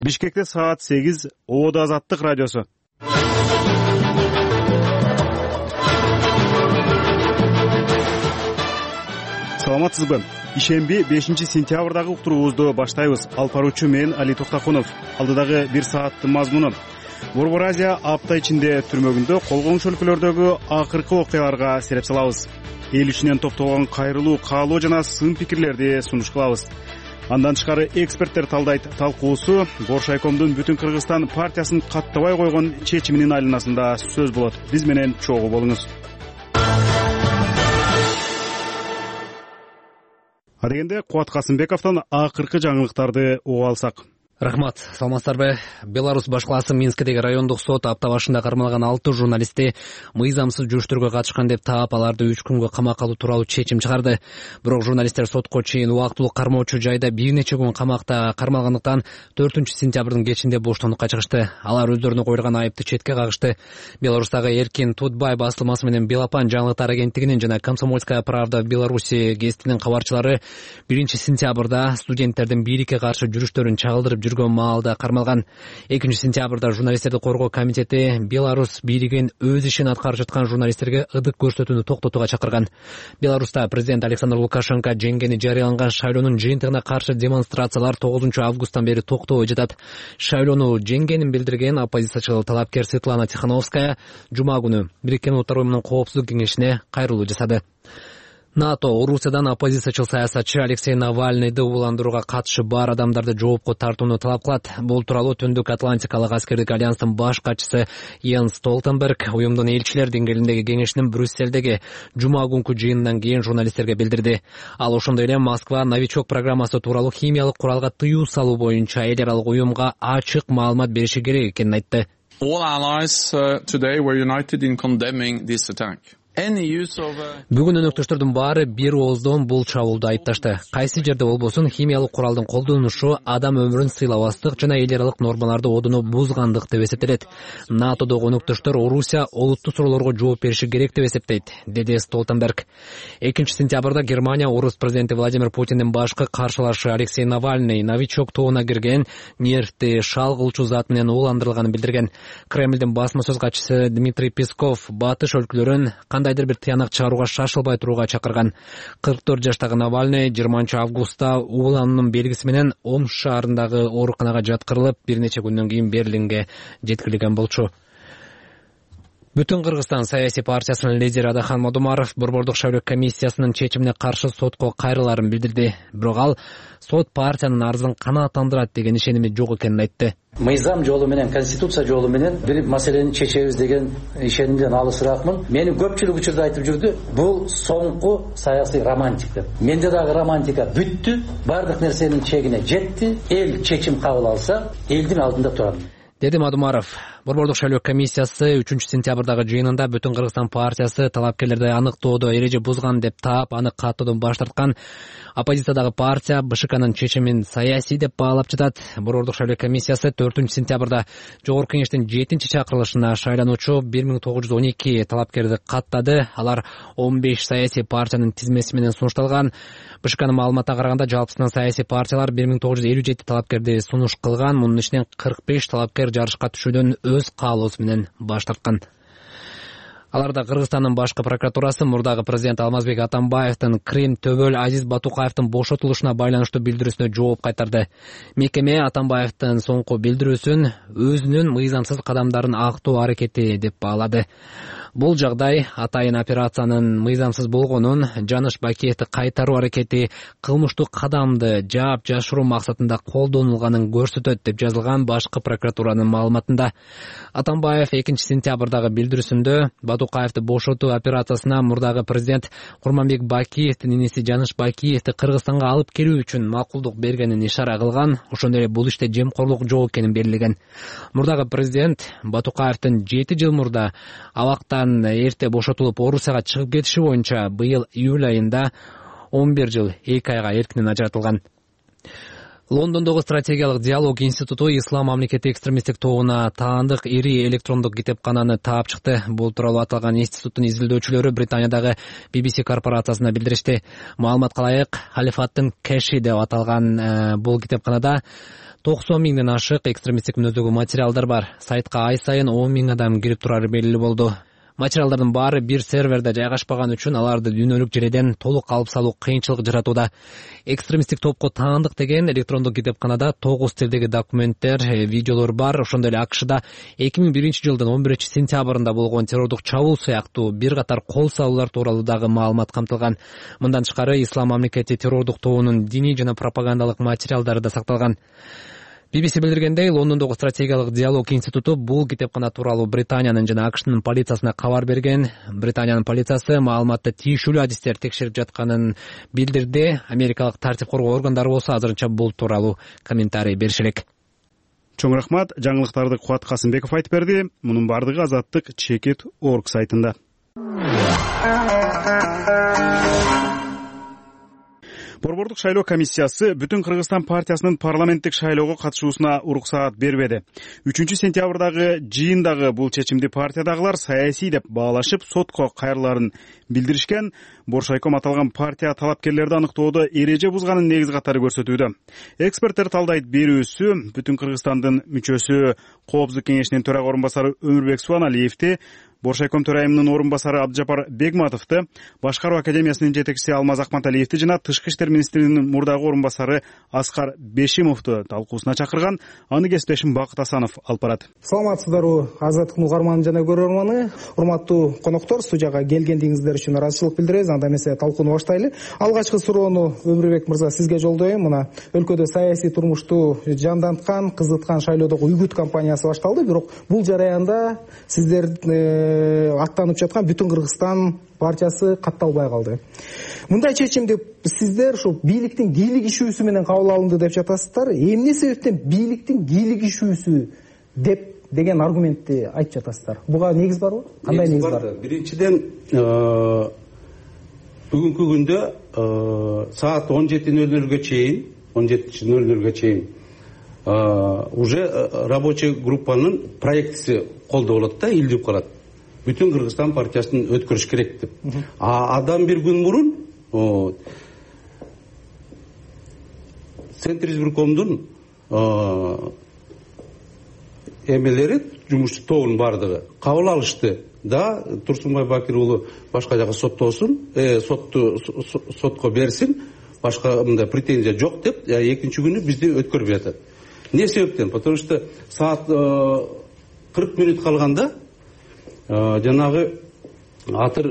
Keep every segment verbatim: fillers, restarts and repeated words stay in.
Бишкекте саат сегиз, Ободо Азаттык радиосу. Саламатсызбы? Ишемби бешинчи сентябрдагы уктуруубузду баштайбыз. Алып баруучу мен Али Токтакунов. Алдыдагы бир сааттын мазмуну. Борбор Азия апта ичинде түрмөгүндө колгонуш өлкөлөрдөгү акыркы окуяларга сереп салабыз. Эл ичинен топтолгон кайрылуу, каалоо жана сын пикирлерди сунуш кылабыз. Андан тышкары эксперттер талдайт. Талкуусу Боршайкомдун Бүтүн Кыргызстан партиясын каттабай койгон чечиминин айланасында сөз болот. Биз менен чогуу болуңуз. Адегенде Кубат Касымбековдон акыркы жаңылыктарды угуп алсак. Рахмат, саламатсыздарбы? Беларусь баш калаасы Минскидеги райондук сот апта башында кармалган алты журналистти мыйзамсыз жүрүштөргө катышкан деп таап, аларды үч күнгө камакка алуу тууралуу чечим чыгарды. Бирок журналисттер сотко чейин убактылуу кармоочу жайда бир нече күн камакта кармалгандыктан төртүнчү сентябрдын кечинде боштондукка чыгышты. Алар өздөрүнө коюлган айыпты четке кагышты. Беларустагы Эркин Тутбай басылмасы менен Белапан жаңылыктар агенттигинин жана Комсомольская правда Беларуси гезитинин кабарчылары биринчи сентябрда студенттердин бийликке каршы жүрүштөрүн чагылдырып жүргөн маалда кармалган. экинчи сентябрда журналисттерди коргоо комитети Беларусь бийлигин өз ишин аткарып жаткан журналисттерге ыдык көрсөтүүнү токтотууга чакырган. Беларуста президент Александр Лукашенко жеңгени жарыяланган шайлоонун жыйынтыгына каршы демонстрациялар тогузунчу августтан бери токтобой жатат. Шайлоону жеңгенин билдирген оппозициячыл талапкер Светлана Тихановская жума күнү Бириккен Улуттар Уюмунун коопсуздук кеңешине кайрылуу жасады. НАТО Орусиядан оппозициячыл саясатчы Алексей Навальныйды уландырууга катышы бар адамдарды жоопко тартууну талап кылат. Бул тууралуу Түндүк Атлантикалык аскердик альянстын баш катчысы Йенс Столтенберг уюмдун элчилер деңгээлиндеги кеңешинин Брюссельдеги жума күнкү жыйынынан кийин журналисттерге билдирди. Ал ошондой эле Москва новичок программасы тууралуу химиялык куралга тыюу салуу боюнча эл аралык уюмга ачык маалымат бериши керек экенин айтты. All allies uh, today were united in condemning this attack. Бүгүн өнөктөштөрдүн баары бир ооздон бул чабуулду айыпташты. Кайсы жерде болбосун химиялык куралдын колдонушу адам өмүрүн сыйлабастык жана эл аралык нормаларды одуну бузгандык деп эсептелет. НАТОдогу өнөктөштөр Орусия олуттуу суроолорго жооп бериши керек деп эсептейт, деди Столтенберг. экинчи сентябрда Германия Орус президенти Владимир Путиндин башкы каршылашы Алексей Навальный новичок тобуна кирген нервти шалгылчу зат менен уландырылганын билдирген. Кремлдин басма сөз катчысы Дмитрий Песков батыш өлкөлөрүн кандайдыр бир тыянак чыгарууга шашылбай турууга чакырган. кырк төрт жаштагы Навальный жыйырманчы августта уулануунун белгиси менен Омск шаарындагы ооруканага жаткырылып, бир нече күндөн кийин Берлинге жеткирилген болчу. Бүтүн Кыргызстан саясий партиясынын лидери Адахан Модумаров борбордук шайлоо комиссиясынын чечимине каршы сотко кайрыларын билдирди. Бирок ал сот партиянын арызын канааттандырат деген ишеними жок экенин айтты. Мыйзам жолу менен, конституция жолу менен бир маселени чечебиз деген ишенимден алысыраакмын. Мени көпчүлүк учурда айтып жүрдү, бул соңку саясий романтик деп. Менде дагы романтика бүттү, бардык нерсенин чегине жетти. Эл чечим кабыл алса, элдин алдында турат, деди Модумаров. Борбордук шайлоо комиссиясы үчүнчү сентябрдагы жыйынында Бүтүн Кыргызстан партиясы талапкерлерди аныктоодо эреже бузган деп таап, аны каттоодон баш тарткан. Оппозициядагы партия БШКнын чечимин саясий деп баалап жатат. Борбордук шайлоо комиссиясы төртүнчү сентябрда Жогорку кеңештин жетинчи чакырылышына шайлануучу бир миң тогуз жүз он эки талапкерди каттады. Алар он беш саясий партиянын тизмеси менен сунушталган. БШКнын маалыматына караганда жалпысынан саясий партиялар бир миң тогуз жүз элүү жети талапкерди сунуш кылган. Мунун ичинен кырк беш талапкер жарышка түшүүдөн өз каалоосу менен баш тарткан. Аларда Кыргызстандын башкы прокуратурасы мурдагы президент Алмазбек Атамбаевдин Крим Төбөл Азиз Батукаевдин бошотулушуна байланыштуу билдирүүсүнө жооп кайтарды. Мекеме Атамбаевдин соңку билдирүүсүн өзүнүн мыйзамсыз кадамдарын актоо аракети деп баалады. Бул жагдай атайын операциянын мыйзамсыз болгонун, Жаныш Бакиевди кайтаруу аракети кылмыштуу кадамды жаап жашыруу максатында колдонулганын көрсөтөт деп жазылган башкы прокуратуранын маалыматында. Атамбаев экинчи сентябрдагы билдирүүсүндө Батукаевди бошотуу операциясына мурдагы президент Курманбек Бакиевдин иниси Жаныш Бакиевди Кыргызстанга алып келүү үчүн макулдук бергенин ишара кылган. Ошондой эле бул иште жемкорлук жок экенин белгилеген. Мурдагы президент Батукаевдин жети жыл мурда абактан эрте бошотулуп Орусияга чыгып кетиши боюнча быйыл июль айында он бир жыл эки айга эркинен ажыратылган. Лондондогу стратегиялык диалог институту ислам мамлекети экстремисттик тобуна таандык ири электрондук китепкананы таап чыкты. Бул тууралуу аталган институттун изилдөөчүлөрү Британиядагы би би си корпорациясына билдиришти. Маалыматка ылайык, Халифаттын Кэши деп аталган бул китепканада токсон миңден ашык экстремисттик мүнөздөгү материалдар бар. Сайтка ай сайын он миң адам кирип турары белгилүү болду. Материалдардын баары бир серверде жайгашпаган үчүн аларды дүйнөлүк жерден толук алып салуу кыйынчылык жаратууда. Экстремисттик топко таандык деген электрондук китепканада тогуз тилдеги документтер, видеолор бар. Ошондой эле АКШда эки миң биринчи жылдын он биринчи сентябрында болгон террордук чабуул сыяктуу бир катар кол салуулар тууралуу дагы маалымат камтылган. Мындан тышкары ислам мамлекети террордук тобунун диний жана пропагандалык материалдары да сакталган. би би си билдиргендей, Лондондогу стратегиялык диалог институту бул китепкана тууралуу Британиянын жана АКШнын полициясына кабар берген. Британиянын полициясы маалыматты тийиштүү адистер текшерип жатканын билдирди. Америкалык тартип коргоо органдары болсо азырынча бул тууралуу комментарий бериши элек. Чоң рахмат. Жаңылыктарды Кубат Касымбеков айтып берди. Мунун бардыгы Азаттык чекит точка орг сайтында. Борбордук шайлоо комиссиясы Бүтүн Кыргызстан партиясынын парламенттик шайлоого катышуусуна уруксаат бербеди. үчүнчү сентябрдагы жыйындагы бул чечимди партиядагылар саясий деп баалашып, сотко кайрыларын билдиришкен. Боршайком аталган партия талапкерлерди аныктоодо эреже бузганын негиз катары көрсөтүүдө. Эксперттер талдайт, берүүсү Бүтүн Кыргызстандын мүчөсү Коопсуздук кеңешинин төрага орун басары Өмүрбек Субаналиевди, Боршайком төрайымынын орун басары Абдыжапар Бегматовду, Башкаруу академиясынын жетекчиси Алмаз Акматалиевди жана Тышкы иштер министринин мурдагы орун басары Аскар Бешимовду талкуусуна чакырган. Аны кесиптешим Бакыт Асанов алып барат. Саламатсыздарбы, Азаттыктын угарманы жана көрөрманы, урматтуу коноктор, студияга келгендигиңиздер үчүн ыраазычылык билдиребиз. Анда эмесе талкууну баштайлы. Алгачкы суроону Өмүрбек мырза сизге жолдойм. Мына өлкөдө саясий турмушту жанданткан, кызыткан шайлоодогу үгүт кампаниясы башталды. Бирок бул жараянда сиздер аттанып жаткан Бүтүн Кыргызстан партиясы катталбай калды. Мындай чечимди сиздер ушу бийликтин кийлигишүүсү менен кабыл алынды деп жатасыздар. Эмне себептен бийликтин кийлигишүүсү деп деген аргументти айтып жатасыздар? Буга негиз барбы? Кандай негиз бар? Биринчиден, бүгүнкү күндө саат он жети нөл нөлгө чейин, он жети нөл нөлгө чейин уже рабочий группанын проектиси колдо болот да, илдип калат. Бүтүн Кыргызстан партиясын өткөрүш керек деп. А адам бир күн мурун Центр избиркомдун эмелери, жумушчу тобунун бардыгы кабыл алышты да, Турсунбай Бакир уулу башка жака соттосун, сотту сотко берсин, башка мындай претензия жок деп, экинчи күнү бизди өткөрүп жатат. Не себептен? Потому что саат кырк мүнөт калганда жанагы Атыр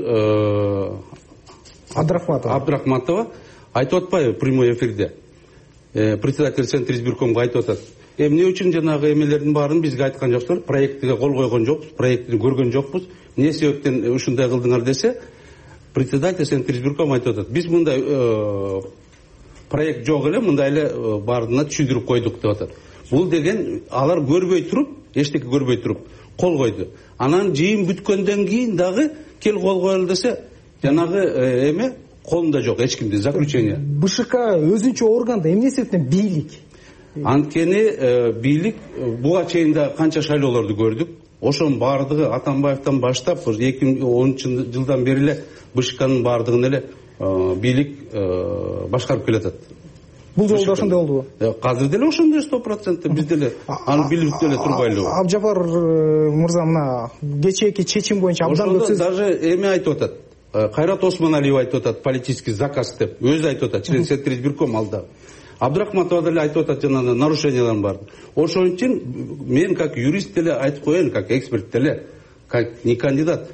Абдрахматова Абдрахматова айтып атпайбы прямой эфирде? Председатель Центр избиркомго айтып атат. Эмне үчүн жанагы эмелердин баарын бизге айткан жоксуңар, проектиге кол койгон жокпуз, проектти көргөн жокпуз. Эмне себептен ушундай кылдыңар десе, председатель Центр избирком айтып атат. Биз мындай проект жок эле, мындай эле баардыгына түшүндүрүп койдук деп атат. Бул деген алар көрбөй туруп, эчтеке көрбөй туруп кол койду. Анан жыйын бүткөндөн кийин дагы кел кол коелу десе, жанагы эме колунда жок, эч кимде заключение. БШК өзүнчө органда эмне себептен бийлик? Анткени бийлик буга чейин да канча шайлоолорду көрдүк. Ошонун баардыгы Атамбаевден баштап эки миң онунчу жылдан бери эле БШКнын баардыгын эле бийлик башкарып келатат. Бул жолу да ошондой болдубу? Азыр деле ошондой сто процент биз деле аны билип деле турбайлыбы. Абжапар мырза, мына кечээки чечим боюнча абдан көп сөз. Даже эме айтып атат. Кайрат Осмоналиев айтып атат, политический заказ деп. Өзү айтып атат, член Центр избирком алда. Абдрахматова деле айтып атат, жана нарушениялар бар. Ошон үчүн мен как юрист деле айтып коеюн, как эксперт деле, как не кандидат.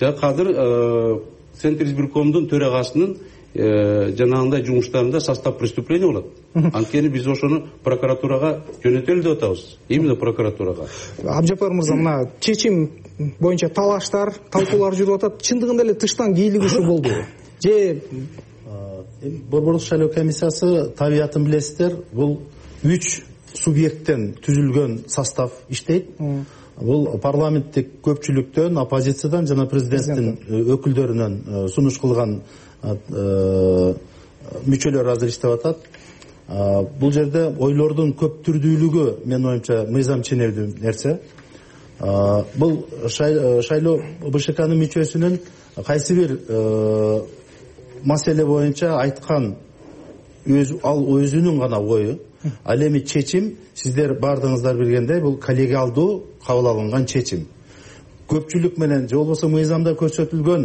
Азыр Центр избиркомдун төрагасынын жанагындай жумуштарында состав преступления болот. Анткени биз ошону прокуратурага жөнөтөлү деп атабыз. Именно прокуратурага. Абжапар мырза, мына чечим боюнча талаштар, талкуулар жүрүп атат. Чындыгында эле тыштан кийлигишүү болдубу? Же Борбордук шайлоо комиссиясы табиятын билесиздер, бул үч субъекттен түзүлгөн состав иштейт. Бул парламенттик көпчүлүктөн, оппозициядан жана президенттин өкүлдөрүнөн сунуш кылган мүчөлөр азыр иштеп атат. Бул жерде ойлордун көп түрдүүлүгү менин оюмча мыйзам ченемдүү нерсе. Бул шайлоо БШКнын мүчөсүнүн кайсы бир маселе боюнча айткан ал өзүнүн гана ою. Ал эми чечим сиздер бардыгыңыздар билгендей бул коллегиалдуу кабыл алынган чечим. Көпчүлүк менен же болбосо мыйзамда көрсөтүлгөн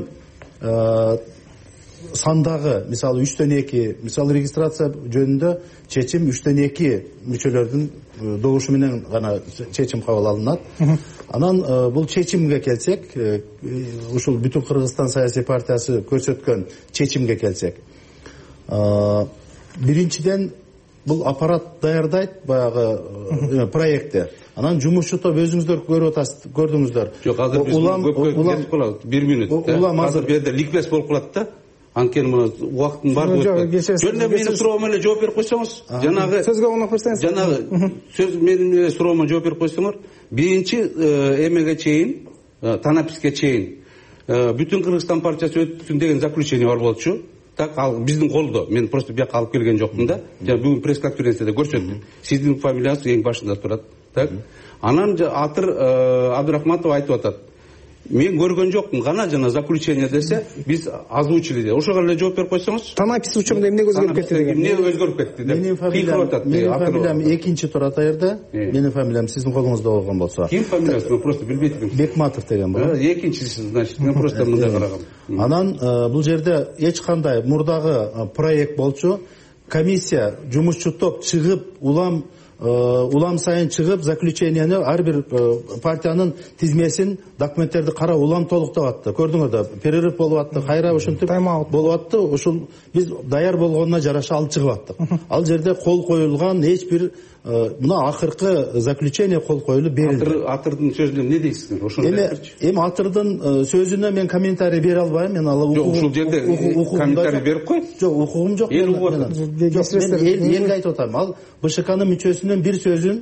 сандагы мисалы үчтөн эки, мисалы регистрация жөнүндө чечим үчтөн эки мүчөлөрдүн добушу менен гана чечим кабыл алынат. Анан бул чечимге келсек, ушул Бүтүн Кыргызстан саясий партиясы көрсөткөн чечимге келсек, биринчиден бул аппарат даярдайт баягы проектти. Анан жумушчу топ өзүңүздөр көрүп атасыз, көрдүңүздөр. Жок, азыр биз көпкө кетип калабыз. бир минут. Азыр бу жерде ликбез болуп калат да. Анткени мына убактын бар болуп. Жөн менин суроомо эле жооп берип койсоңуз, жанагы сөзгө оңоп берсеңиз. Жанагы сөз менин суроомо жооп берип койсоңор, биринчи эмеге чейин, танаписке чейин Бүтүн Кыргызстан партиясы өткөн деген заключение бар болчу. Так, ал биздин колдо. Мен просто бияка алып келген жокмун да. Жана бүгүн пресс-конференцияда көрсөттүк. Сиздин фамилияңыз эң башында турат. Так. Анан Атыр Абдурахматов айтып атат. Мен көргөн жокмун, гана жана заключение десе, биз озвучили де. Ошого эле жооп берип койсоңуз. Танапис учурунда эмне өзгөрүп кетти деген? Эмне өзгөрүп кетти деп. Менин фамилиям экинчи турат аерде. Менин фамилиям сиздин колуңузда болгон болсо. Ким фамилиясы? Мен просто билбейт элем. Бекматов деген болот. Экинчиси, значит, мен просто мындай карагам. Анан бул жерде эч кандай мурдагы проект болчу. Комиссия, жумушчу топ чыгып, улам улам сайын чыгып, заключениени ар бир партиянын тизмесин, документтерди карап улам толуктап атты. Көрдүңөр да, перерыв болуп атты, кайра ушинтип болуп атты. Ушул биз даяр болгонуна жараша алып чыгып аттык. Ал жерде кол коюлган эч бир мына акыркы заключение кол коюлуп берилди. Атырдын сөзүнө эмне дейсиздер? Ошону айтыңызчы. Эми Атырдын сөзүнө мен комментарий бере албайм. Мен ал укугум. Жок, ушул жерде комментарий берип кой. Жок, укугум жок. Эл угуп атат. Мен элге айтып атам. Ал БШКнын мүчөсүнүн бир сөзүн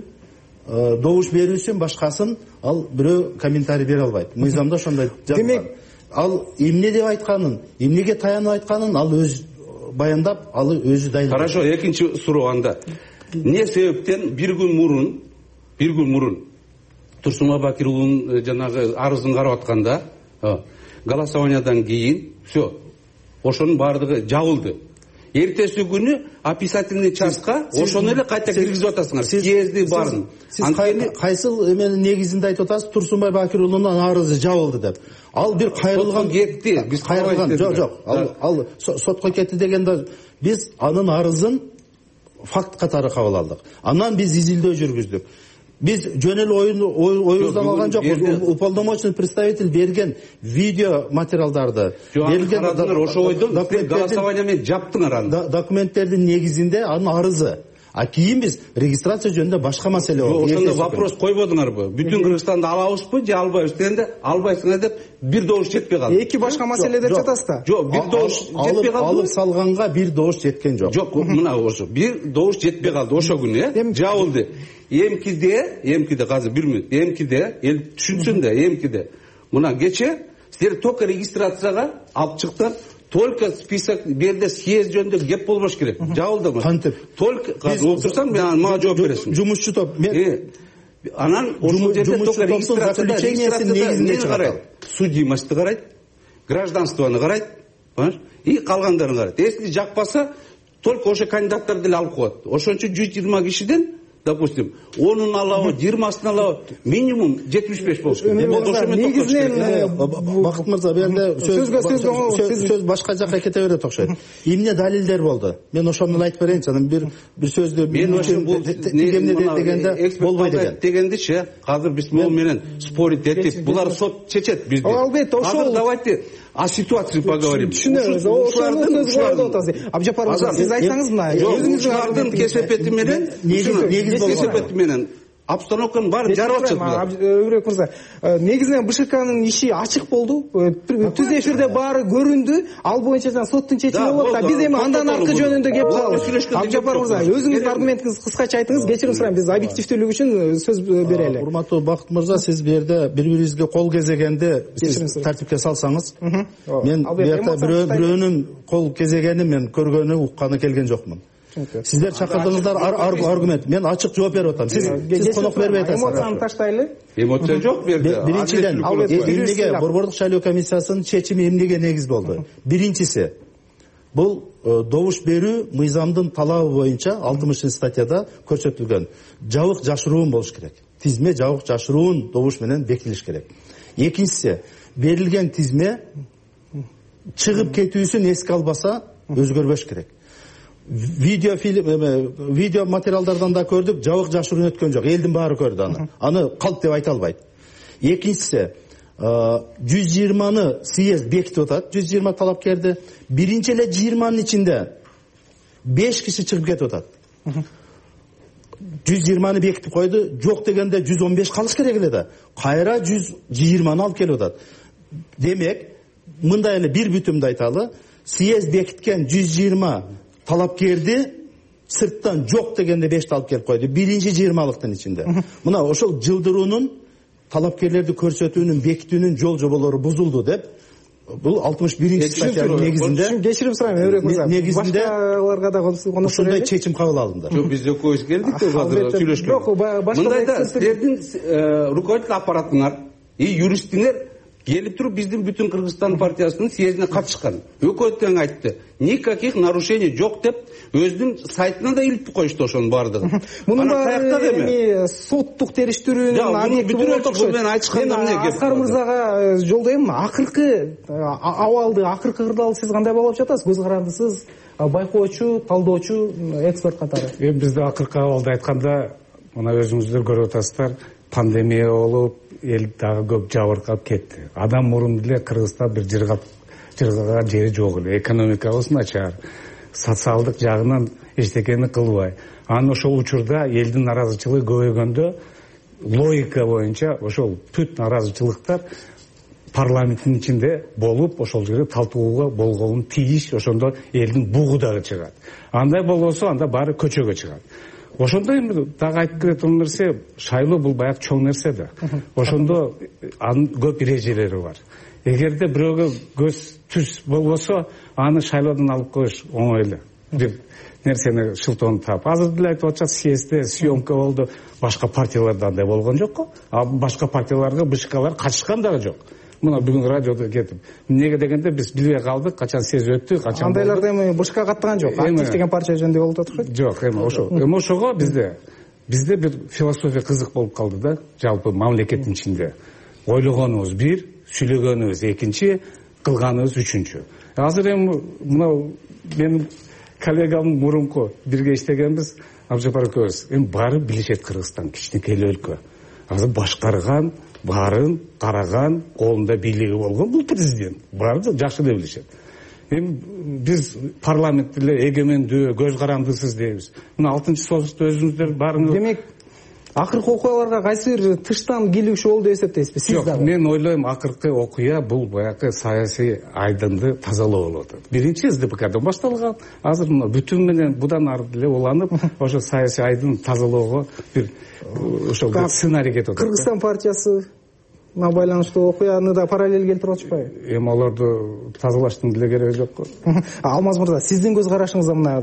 добуш берүүсүн, башкасын ал бирөө комментарий бере албайт. Мыйзамда ошондой жазылган. Ал эмне деп айтканын, эмнеге таянып айтканын ал өз баяндап, ал өзү дайындап. Хорошо, экинчи суроо анда. Не себептен бир күн мурун, бир күн мурун Турсунбай Бакир уулунун жанагы арызын карап атканда, голосованиядан кийин всё, ошонун баардыгы жабылды. Эртеси күнү описательный частка ошону эле кайта киргизип атасыңар. Съезди барын. Сиз кайсыл эменин негизинде айтып атасыз? Турсунбай Бакир уулунун арызы жабылды деп. Ал бир кайрылган кетти. Биз кайрылган. Жок, жок. Ал сотко кетти дегенде биз анын арызын факт катары кабыл алдык. Анан биз изилдөө жүргүздүк. Биз жөн эле оюбуздан алган жокпуз. Уполномоченный представитель берген видео материалдарды, берген ошо ойдон голосование менен жаптыңар аны. Документтердин негизинде анын арызы. А кийин биз регистрация жөнүндө башка маселе болду. Ошондо вопрос койбодуңарбы? Бүтүн Кыргызстанды алабызбы же албайбыз дегенде, албайсыңар деп бир добуш жетпей калды. Эки башка маселе деп жатасыз да? Жок, бир добуш жетпей калды. Алып салганга бир добуш жеткен жок. Жок, мына ошо бир добуш жетпей калды ошо күнү, э? Жабылды. Эмкиде, эмкиде азыр бир мүнөт. Эмкиде, эл түшүнсүн да, эмкиде. Мына кече силер только регистрацияга алып чыктыңар. Только список берде съезд жөнүндө кеп болбош керек. Жабылдыңар. Кантип? Только азыр отурсаң мен мага жооп бересиң. Жумушчу топ. Мен анан ошол жерде только регистрациясынын негизинде чыгарат. Судимостьты карайт, гражданствону карайт, понимаешь? И калгандарын карайт. Если жакпаса, только ошо кандидаттарды эле алып коет. Ошон үчүн жүз жыйырма кишиден допустим, онун алабы, жыйырмасын алабы, минимум жетимиш беш болуш керек. Негизинен Бакыт мырза, берде сөз башка жака кете берет окшойт. Эмне далилдер болду? Мен ошону айтып берейинчи, анан бир бир сөздү мен ошон бул эмне дегенде болбой деген. Дегендичи, азыр биз могу менен спорить этип, булар сот чечет бизди. Албетте, ошол давайте о ситуации поговорим. Түшүнөбүз. Ошону сөз кылып атасыз. Абжапар мырза, сиз айтсаңыз мына, өзүңүздүн кесепети менен негиз кесепети менен обстановканын баары жарып атышат. Өрөк мырза, негизинен БШКнын иши ачык болду. Түз эфирде баары көрүндү. Ал боюнча жана соттун чечими болот да. Биз эми андан аркы жөнүндө кеп калабыз. Абжапар мырза, өзүңүздүн аргументиңизди кыскача айтыңыз. Кечирим сурайм, биз объективдүүлүк үчүн сөз берели. Урматтуу Бакыт мырза, сиз бу жерде бири-бирибизге кол кезегенди тартипке салсаңыз, мен бу жерде бирөөнүн кол кезегени мен көргөнү, укканы келген жокмун. сиздер чакырдыңыздар аргумент. Мен ачык жооп берип атам. Сиз конок бербей атасыз. Эмоцияны таштайлы. Эмоция жок берди. Биринчиден, эмнеге Борбордук шайлоо комиссиясынын чечими эмнеге негиз болду? Биринчиси, бул добуш берүү мыйзамдын талабы боюнча алтымышынчы статьяда көрсөтүлгөн. Жабык жашыруун болуш керек. Тизме жабык жашыруун добуш менен бекитилиш керек. Экинчиси, берилген тизме чыгып кетүүсүн эске албаса өзгөрбөш керек. Видео фильм, видео материалдардан да көрдүк, жабык жашыруун өткөн жок. Элдин баары көрдү аны. Аны калп деп айта албайт. Экинчиси, жүз жыйырманы съезд бекитип атат, жүз жыйырма талапкерди. Биринчи эле жыйырманын ичинде беш киши чыгып кетип атат. жүз жыйырманы бекитип койду, жок дегенде жүз он беш калыш керек эле да. Кайра жүз жыйырманы алып келип атат. Демек, мындай эле бир бүтүмдү айталы, съезд бекиткен жүз жыйырма талапкерди сырттан жок дегенде бешти алып келип койду. Биринчи жыйырмалыктын ичинде. Мына ошол жылдыруунун, талапкерлерди көрсөтүүнүн, бекитүүнүн жол жоболору бузулду деп, бул алтымыш биринчи статьянын негизинде кечирим сурайм, Эмрек мырза. Негизинде башкаларга да конок ушундай чечим кабыл алынды. Жок, биз экөөбүз келдик деп азыр сүйлөшкөн. Мындайда силердин руководитель аппаратыңар и юристиңер келип туруп биздин бүтүн Кыргызстан партиясынын съездине катышкан. Өкмөт тең айтты. Никаких нарушений жок деп өзүнүн сайтына да илип коюшту ошонун баардыгын. Мунун баары соттук териштирүүнүн объекти болуп окшойт. Мен айтышканда эмне кеп? Аскар мырзага жолдойм. Акыркы абалды, акыркы кырдаалды сиз кандай баалап жатасыз? Көз карандысыз, байкоочу, талдоочу, эксперт катары. Эми бизде акыркы абалды айтканда, мына өзүңүздөр көрүп атасыздар, пандемия болуп, эл дагы көп жабыркап кетти. Адам мурун деле Кыргызстан бир жыргап жыргаган жери жок эле. Экономикабыз начар, социалдык жагынан эчтекени кылбай. Анан ошол учурда элдин наразычылыгы көбөйгөндө логика боюнча ошол бүт наразычылыктар парламенттин ичинде болуп, ошол жерде талтууга болгонун тийиш, ошондо элдин бугу дагы чыгат. Андай болбосо анда баары көчөгө чыгат. Ошондо эми дагы айтып кеткен нерсе, шайлоо бул баягы чоң нерсе да. Ошондо анын көп эрежелери бар. Эгерде бирөөгө көз түз болбосо, аны шайлоодон алып коюш оңой эле. Бир нерсени шылтоону таап. Азыр деле айтып атышат, съездде съемка болду, башка партияларда андай болгон жок го. А башка партияларга бышкалар катышкан дагы жок. Мына бүгүн радиодо кетип. Эмнеге дегенде биз билбей калдык, качан съезд өттү, качан. Андайларда эми бышка каттаган жок. Актив деген партия жөнүндө болуп атат. Жок, эми ошо. Эми ошого бизде бизде бир философия кызык болуп калды да, жалпы мамлекеттин ичинде. Ойлогонубуз бир, сүйлөгөнүбүз экинчи, кылганыбыз үчүнчү. Азыр эми мына менин коллегам мурунку бирге иштегенбиз, Абжапар экөөбүз. Эми баары билишет, Кыргызстан кичинекей өлкө. Азыр башкарган, баарын караган, колунда бийлиги болгон бул президент. Баары жакшы эле билишет. Эми биз парламент эле эгемендүү, көз карандысыз дейбиз. Мына алтынчы соцту өзүңүздөр баарыңыз. Демек, акыркы окуяларга кайсы бир тыштан келүүчү болду деп эсептейсизби сиз дагы? Жок, мен ойлойм, акыркы окуя бул баягы саясий айдынды тазалоо болуп атат. Биринчи эс дэ пэ кадан башталган, азыр мына бүтүн менен будан ары деле уланып, ошо саясий айдын тазалоого бир ошол сценарий кетип атат. Кыргызстан партиясы байланыштуу окуяны да параллель келтирип атышпайбы? Эми аларды тазалаштын деле кереги жок го. Алмаз мырза, сиздин көз карашыңызда мына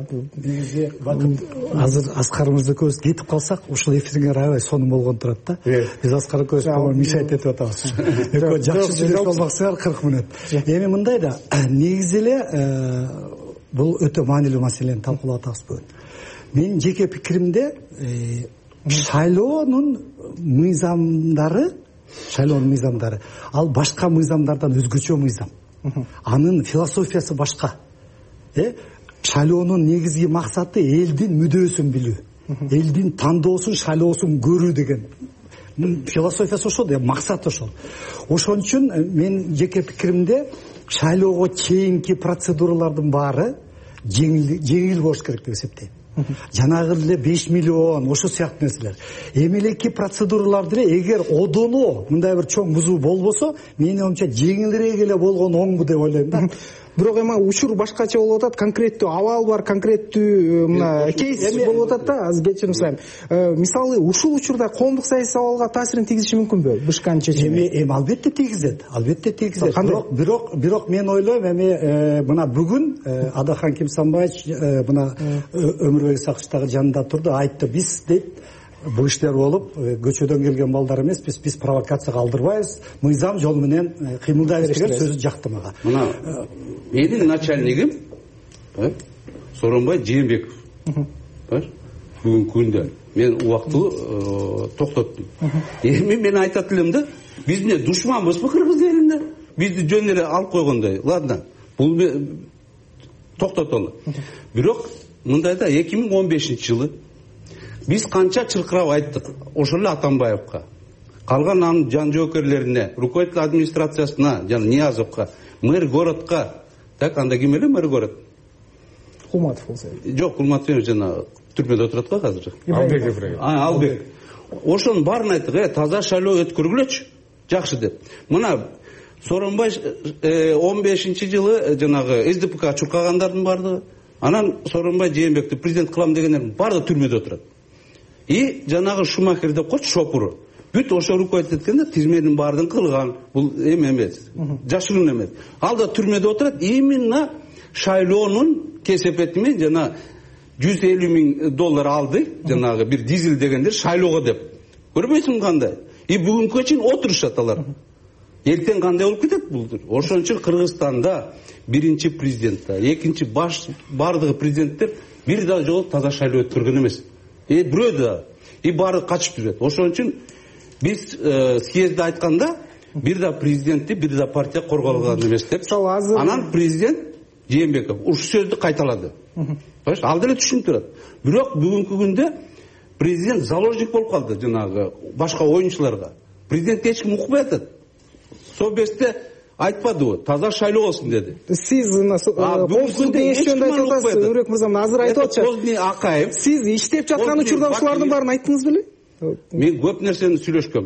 азыр Аскар мырза экөөбүз кетип калсак, ушул эфирге аябай сонун болгон турат да. Биз Аскар экөөбүз по-моему мешать этип атабыз. Экөө жакшы сүйлөшүп албаксыңар кырк мүнөт. Эми мындай да, негизи эле бул өтө маанилүү маселени талкуулап атабыз бүгүн. Менин жеке пикиримде шайлоонун мыйзамдары шайлоонун мыйзамдары ал башка мыйзамдардан өзгөчө мыйзам. Анын философиясы башка. Э шайлоонун негизги максаты элдин мүдөөсүн билүү, элдин тандоосун, шайлоосун көрүү деген философиясы ошол да, максаты ошол. Ошон үчүн мен жеке пикиримде шайлоого чейинки процедуралардын баары жеңил жеңил болуш керек деп эсептейм. Жанагы эле беш миллион ошо сыяктуу нерселер. Эмелеки процедуралар деле эгер одоно мындай бир чоң бузуу болбосо, менин оюмча жеңилирээк эле болгон оңбу деп ойлойм да. бирок эми учур башкача болуп атат, конкреттүү абал бар, конкреттүү мына кейс болуп атат да. Азыр кечирим сурайм. Мисалы ушул учурда коомдук саясий абалга таасирин тийгизиши мүмкүнбү БШКнын чечими? Эми албетте тийгизет, албетте тийгизет. Бирок бирок бирок мен ойлойм эми мына бүгүн Адахан Кимсанбаевич мына Өмүрбек Исаковичтагы жанында турду, айтты, биз дейт бул иштер болуп көчөдөн келген балдар эмеспиз, биз провокацияга алдырбайбыз, мыйзам жол менен кыймылдайбыз деген сөзү жакты мага. Мына менин начальнигим Сооронбай Жээнбеков. Бүгүнкү күндө мен убактылуу токтоттум. Эми мен айтат элем да, биз эмне душманбызбы кыргыз элинде? Бизди жөн эле алып койгондой. Ладно, бул токтотолу. Бирок мындай да, эки миң он бешинчи жылы биз канча чыркырап айттык ошол эле Атамбаевка, калган анын жан жоокерлерине, руководитель администрациясына, жана Ниязовка, мэр городко. Так, анда ким эле мэр город? Кулматов болсо. Жок, Кулматов жана түрмөдө отурат го азыр. Албек Ибраев. А, Албек. Ошонун баарын айттык, э, таза шайлоо өткөргүлөчү. Жакшы деп. Мына Сооронбай он бешинчи жылы жанагы СДПК чуркагандардын бардыгы, анан Сооронбай Жээнбекти президент кылам дегендердин баардыгы түрмөдө отурат. И жанагы Шумахер деп койчу, шопуру. Бүт ошо руководить эткенде тизменин баардыгын кылган. Бул эме эмес. Жашыруун эмес. Ал да түрмөдө отурат. Именно шайлоонун кесепети менен жана жүз элүү миң доллар алды, жанагы бир дизель дегендер шайлоого деп. Көрбөйсүңбү кандай? И бүгүнкү чейин отурушат алар. Эртең кандай болуп кетет бул? Ошон үчүн Кыргызстанда биринчи президентта, экинчи баш бардыгы президенттер бир да жолу таза шайлоо өткөргөн эмес. И бирөө да, и баары качып жүрөт. Ошон үчүн биз съездде айтканда бир да президентти, бир да партия корголгон эмес деп. Анан президент Жээнбеков ушул сөздү кайталады. Ал деле түшүнүп турат. Бирок бүгүнкү күндө президент заложник болуп калды жанагы башка оюнчуларга. Президент эч ким укпай атат. Собесте айтпадыбы, таза шайлоо болсун деди. Сиз коомдук кеңешчиндей айтып атасыз, Өмүрбек мырза, азыр айтып атчы. Сиз иштеп жаткан учурда ушулардын баарын айттыңыз беле? Мен көп нерсени сүйлөшкөм.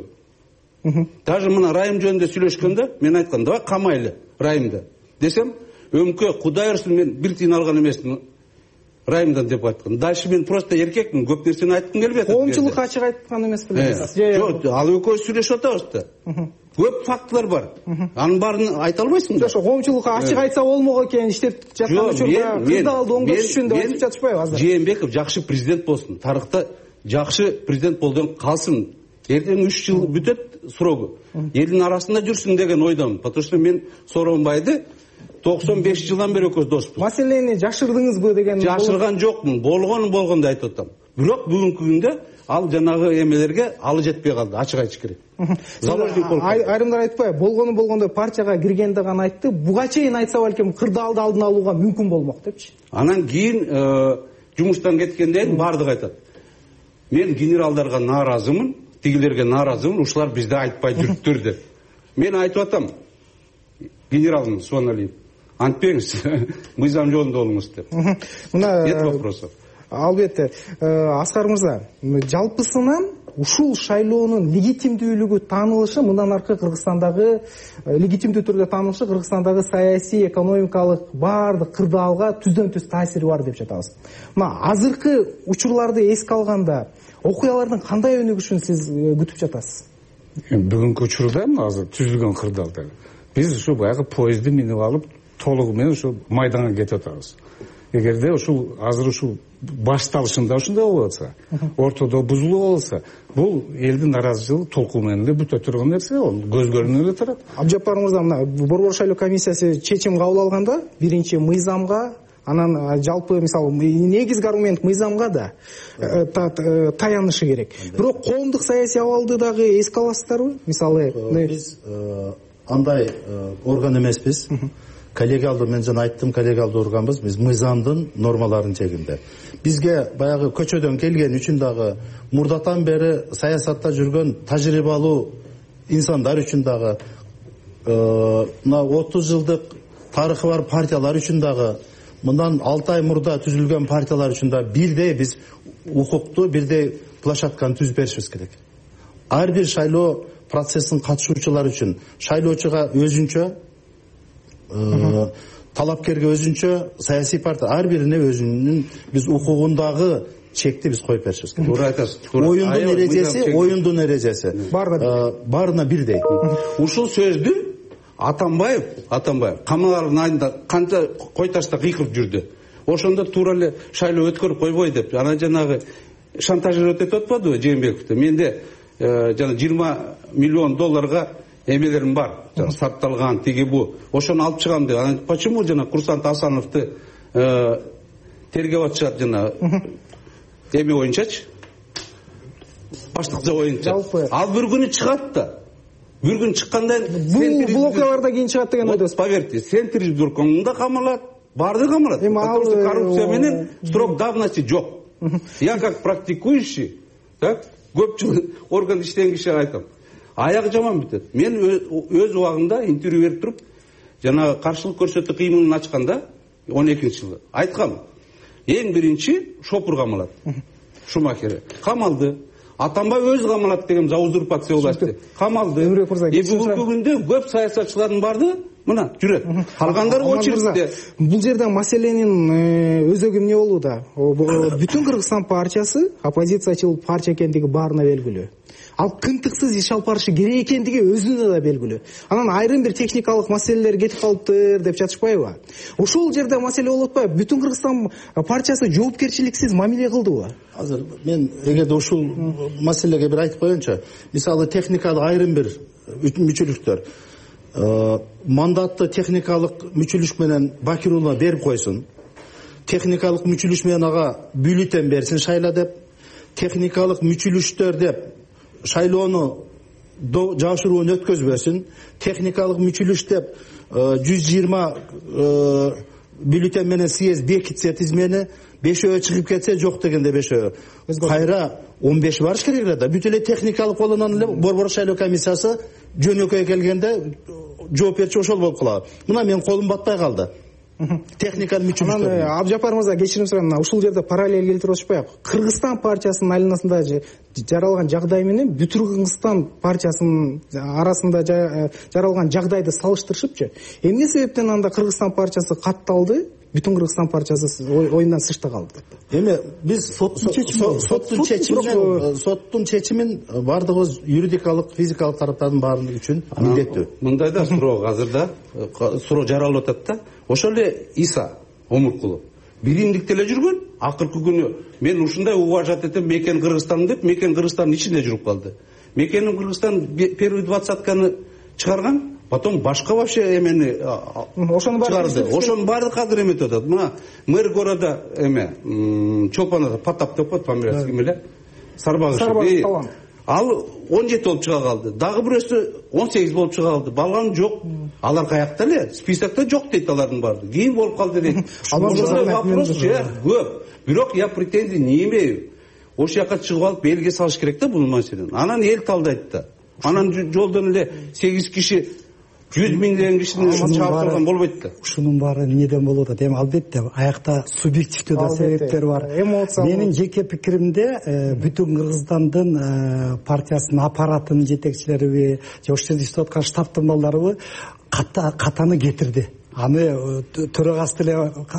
Даже мына райым жөнүндө сүйлөшкөндө мен айткам, давай камайлы райымда. Десем, өмкө Кудай урсун, мен бир тиын алган эмесмин райымдан деп айткан. Дальше мен просто эркекмин, көп нерсени айткым келбей атат. Коомчулукка ачык айткан эмес беле? Жок, ал экөөбүз сүйлөшүп атабыз да. Көп фактылар бар. Анын баарын айта албайсың да. Жок, коомчулукка ачык айтса болмок экен, иштеп жаткан учурда кырдаалды оңдош үчүн деп айтып жатышпайбы азыр? Жээнбеков жакшы президент болсун, тарыхта жакшы президент болдон калсын. Эртең үч жыл бүтөт срогу. Элдин арасында жүрсүн деген ойдомун. Потому что мен Сооронбайды токсон беш жылдан бери экөөбүз доспуз. Маселени жашырдыңызбы деген? Жашырган жокмун. Болгонун болгондой айтып атам. Бирок бүгүнкү күндө ал жанагы эмелерге алы жетпей калды, ачык айтыш керек. Заложник болуп калды. Айрымдар айтпайбы, болгону болгондой партияга киргенде гана айтты, буга чейин айтса балким кырдаалды алдын алууга мүмкүн болмок депчи. Анан кийин жумуштан кеткенден бардыгы айтат. Мен генералдарга нааразымын, тигилерге нааразымын, ушулар бизде айтпай жүрүптүр деп. Мен айтып атам, генералмын Суаналиев. Антпеңиз, мыйзам жолунда болуңуз деп. Нет вопросов. Албетте, Аскар мырза, жалпысынан ушул шайлоонун легитимдүүлүгү таанылышы, мындан аркы Кыргызстандагы легитимдүү түрдө таанылышы Кыргызстандагы саясий, экономикалык баардык кырдаалга түздөн түз таасири бар деп жатабыз. Мына азыркы учурларды эске алганда окуялардын кандай өнүгүшүн сиз күтүп жатасыз? Бүгүнкү учурда азыр түзүлгөн кырдаалдар. Биз ушу баягы поездди минип алып, толугу менен ушу майданга кетип атабыз. Эгерде ушул азыр ушул башталышында ушундай болуп атса, ортодо бузулуп алса, бул элдин наразычылык толкуу менен эле бүтө турган нерсе, ал көз көрүнүп эле турат. Абжаппар мырза, мына Борбор шайлоо комиссиясы чечим кабыл алганда, биринчи мыйзамга, анан жалпы мисалы негизги аргумент мыйзамга да таянышы керек. Бирок коомдук саясий абалды дагы эске аласыздарбы? Мисалы биз андай орган эмеспиз. Коллегиалдуу, мен жана айттым, коллегиалдуу органбыз, биз мыйзамдын нормаларын чегинде. Бизге баягы көчөдөн келген үчүн дагы, мурдатан бери саясатта жүргөн тажрыйбалуу инсандар үчүн дагы, мына отуз жылдык тарыхы бар партиялар үчүн дагы, мындан алты ай мурда түзүлгөн партиялар үчүн да бирдей биз укукту, бирдей площадканы түзүп беришибиз керек. Ар бир шайлоо процессин катышуучулары үчүн шайлоочуга өзүнчө талапкерге өзүнчө, саясий партия ар бирине өзүнүн биз укугундагы чекти биз коюп беришибиз керек. Туура айтасыз. Оюндун эрежеси, оюндун эрежеси баарына бирдей. Ушул сөздү Атамбаев, Атамбаев камалардын айында канча кой ташта кыйкырып жүрдү. Ошондо туура эле шайлоо өткөрүп койбой деп, ана жанагы шантажировать этип атпадыбы Жээнбековду? Менде жана жыйырма миллион долларга эмелерим бар, жана сатталган тиги бу. Ошону алып чыгам деп. Анан почему жана курсант Асановду тергеп атышат жана эме боюнчачы? Баштыкча боюнча. Ал бир күнү чыгат да. Бир күн чыкканда бул окуяларда кийин чыгат деген ойдосуз. Поверьте, Центризбиркомду да камалат, барды камалат. Потому что коррупция менен срок давности жок. Я как практикующий, так, көп жыл орган иштеген киши айтам. Аяк жаман бүтөт. Мен өз убагында интервью берип туруп, жана каршылык көрсөтүү кыймылын ачканда он экинчи жылы айткам. Эң биринчи шопур камалат. Шумахер камалды. Атамбай өзү камалат деген за узурпация власти. Камалды. И бүгүнкү күндө көп саясатчылардын барды мына жүрөт. Калгандары очередте. Бул жерде маселенин өзөгү эмне болууда? Бүтүн Кыргызстан партиясы оппозициячыл партия экендиги баарына белгилүү. Ал кынтыксыз иш алып барышы керек экендиги өзүнө да белгилүү. Анан айрым бир техникалык маселелер кетип калыптыр деп жатышпайбы? Ошол жерде маселе болуп атпайбы? Бүтүн Кыргызстан партиясы жоопкерчиликсиз мамиле кылдыбы? Азыр мен эгерде ушул маселеге бир айтып коеюнчу, мисалы техникалык айрым бир мүчөлүктөр мандатты техникалык мүчөлүк менен Бакир уулуна берип койсун. Техникалык мүчөлүк менен ага бюллетень берсин шайла деп. Техникалык мүчөлүктөр деп шайлоону жашыруун өткөзбөсүн. Техникалык мүчөлүк деп жүз жыйырма бюллетень менен съезд бекитсе тизмени, бешөө чыгып кетсе жок дегенде бешөө. Кайра он беш барыш керек эле да. Бүт эле техникалык болонан эле борбор шайлоо комиссиясы жөнөкөй келгенде жооп берчи ошол болуп калат. Мына менин колум батпай калды. Техникалык мүчөлүктөр. Абжапар мырза, кечирим сурайм, ушул жерде параллель келтирип атышпайбы? Кыргызстан партиясынын айланасында жаралган жагдай менен Бүтүн Кыргызстан партиясынын арасында жаралган жагдайды салыштырышыпчы. Эмне себептен анда Кыргызстан партиясы катталды, Бүтүн Кыргызстан партиясы оюндан сышта калды? Эми биз соттун чечимин, соттун чечимин бардыгыбыз юридикалык, физикалык тараптардын баары үчүн милдеттүү. Мындай да суроо азыр да суроо жаралып атат да. Ошол эле Иса Омуркулов биримдикте эле жүргөн, акыркы күнү мен ушундай уважать этем, мекен Кыргызстан деп, мекен Кыргызстандын ичинде жүрүп калды. Мекенин Кыргызстан первый двадцатканы чыгарган, потом башка вообще эмени чыгарды. Ошонун баары кадыр эметип атат. Мына мэр города эме Чолпонов Потап деп коет фамилиясы ким эле? Сарбагышев. Ал он жети болуп чыга калды. Дагы бирөөсү он сегиз болуп чыга калды. Балган жок. Алар каякта эле? Списокто жок дейт алардын баары. Кийин болуп калды дейт. Ошондой вопрос көп. Бирок я претензий не имею. Ошол жака чыгып алып белге салыш керек да бул маселени. Анан эл талдайт да. Анан жолдон эле сегиз киши жүз миңдеген кишини чаап турган болбойт да. Ушунун баары эмнеден болуп атат? Эми албетте аякта субъективдүү да себептер бар. Менин жеке пикиримде Бүтүн Кыргызстандын партиясынын аппаратынын жетекчилери же ошол жерде иштеп аткан штабтын балдарыбы катаны кетирди. Аны төрагасы деле